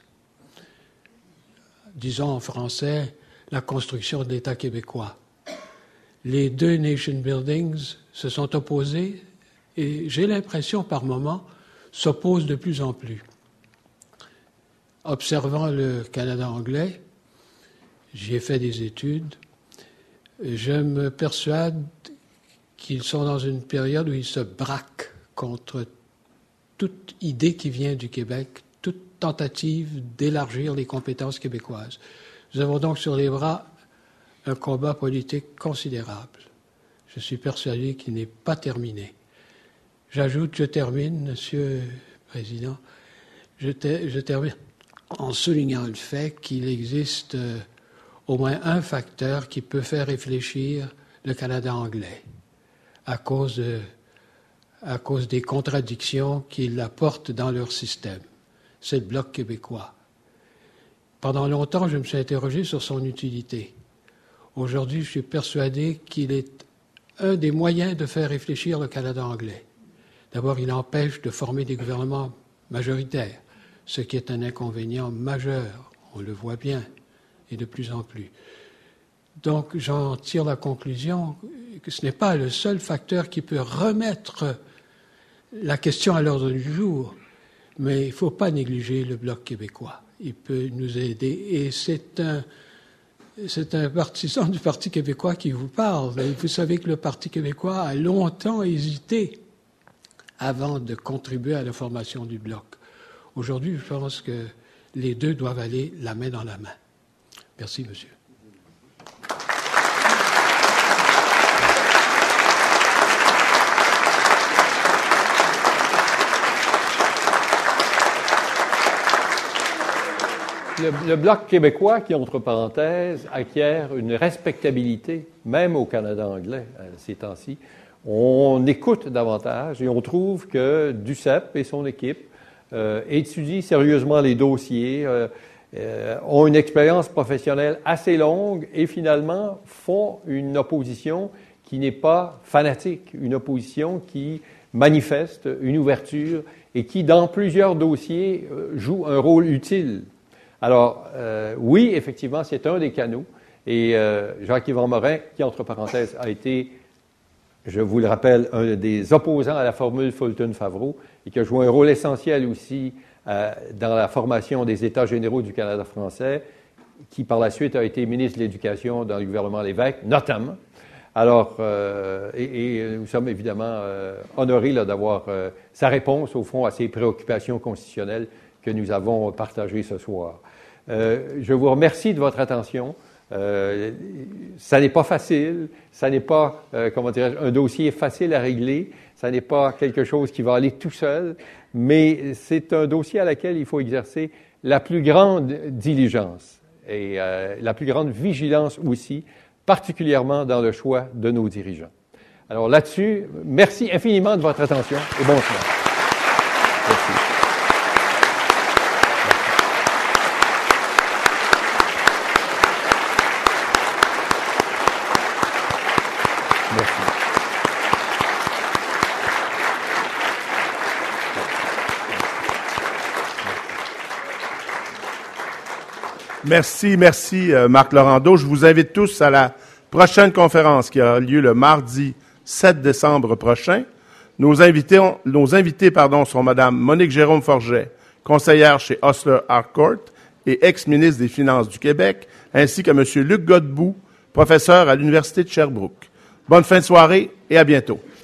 Disons en français, la construction de l'État québécois. Les deux nation buildings se sont opposés et j'ai l'impression par moments s'opposent de plus en plus. Observant le Canada anglais, j'y ai fait des études, je me persuade qu'ils sont dans une période où ils se braquent contre toute idée qui vient du Québec, toute tentative d'élargir les compétences québécoises. Nous avons donc sur les bras un combat politique considérable. Je suis persuadé qu'il n'est pas terminé. J'ajoute, je termine, Monsieur le Président, je termine en soulignant le fait qu'il existe au moins un facteur qui peut faire réfléchir le Canada anglais à cause des contradictions qu'il apporte dans leur système. C'est le Bloc québécois. Pendant longtemps, je me suis interrogé sur son utilité. Aujourd'hui, je suis persuadé qu'il est un des moyens de faire réfléchir le Canada anglais. D'abord, il empêche de former des gouvernements majoritaires, ce qui est un inconvénient majeur, on le voit bien, et de plus en plus. Donc, j'en tire la conclusion que ce n'est pas le seul facteur qui peut remettre la question à l'ordre du jour, mais il ne faut pas négliger le Bloc québécois. Il peut nous aider, et c'est un partisan du Parti québécois qui vous parle. Et vous savez que le Parti québécois a longtemps hésité avant de contribuer à la formation du Bloc. Aujourd'hui, je pense que les deux doivent aller la main dans la main. Merci, monsieur. Le Bloc québécois, qui, entre parenthèses, acquiert une respectabilité, même au Canada anglais, ces temps-ci. On écoute davantage et on trouve que Duceppe et son équipe étudient sérieusement les dossiers, ont une expérience professionnelle assez longue et finalement font une opposition qui n'est pas fanatique, une opposition qui manifeste une ouverture et qui, dans plusieurs dossiers, joue un rôle utile. Alors, oui, effectivement, c'est un des canaux. Et Jacques-Yvan Morin, qui, entre parenthèses, a été, je vous le rappelle, un des opposants à la formule Fulton-Favreau et qui a joué un rôle essentiel aussi dans la formation des États généraux du Canada français, qui, par la suite, a été ministre de l'Éducation dans le gouvernement Lévesque, notamment. Alors, nous sommes évidemment honorés là, d'avoir sa réponse, au fond, à ces préoccupations constitutionnelles que nous avons partagées ce soir. Je vous remercie de votre attention. Ça n'est pas facile, ça n'est pas, un dossier facile à régler, ça n'est pas quelque chose qui va aller tout seul, mais c'est un dossier à laquelle il faut exercer la plus grande diligence et la plus grande vigilance aussi, particulièrement dans le choix de nos dirigeants. Alors là-dessus, merci infiniment de votre attention et bonsoir. Merci. Merci, Marc Laurando. Je vous invite tous à la prochaine conférence qui aura lieu le mardi 7 décembre prochain. Nos invités sont Mme Monique Jérôme-Forget, conseillère chez Osler Harcourt et ex-ministre des Finances du Québec, ainsi que M. Luc Godbout, professeur à l'Université de Sherbrooke. Bonne fin de soirée et à bientôt.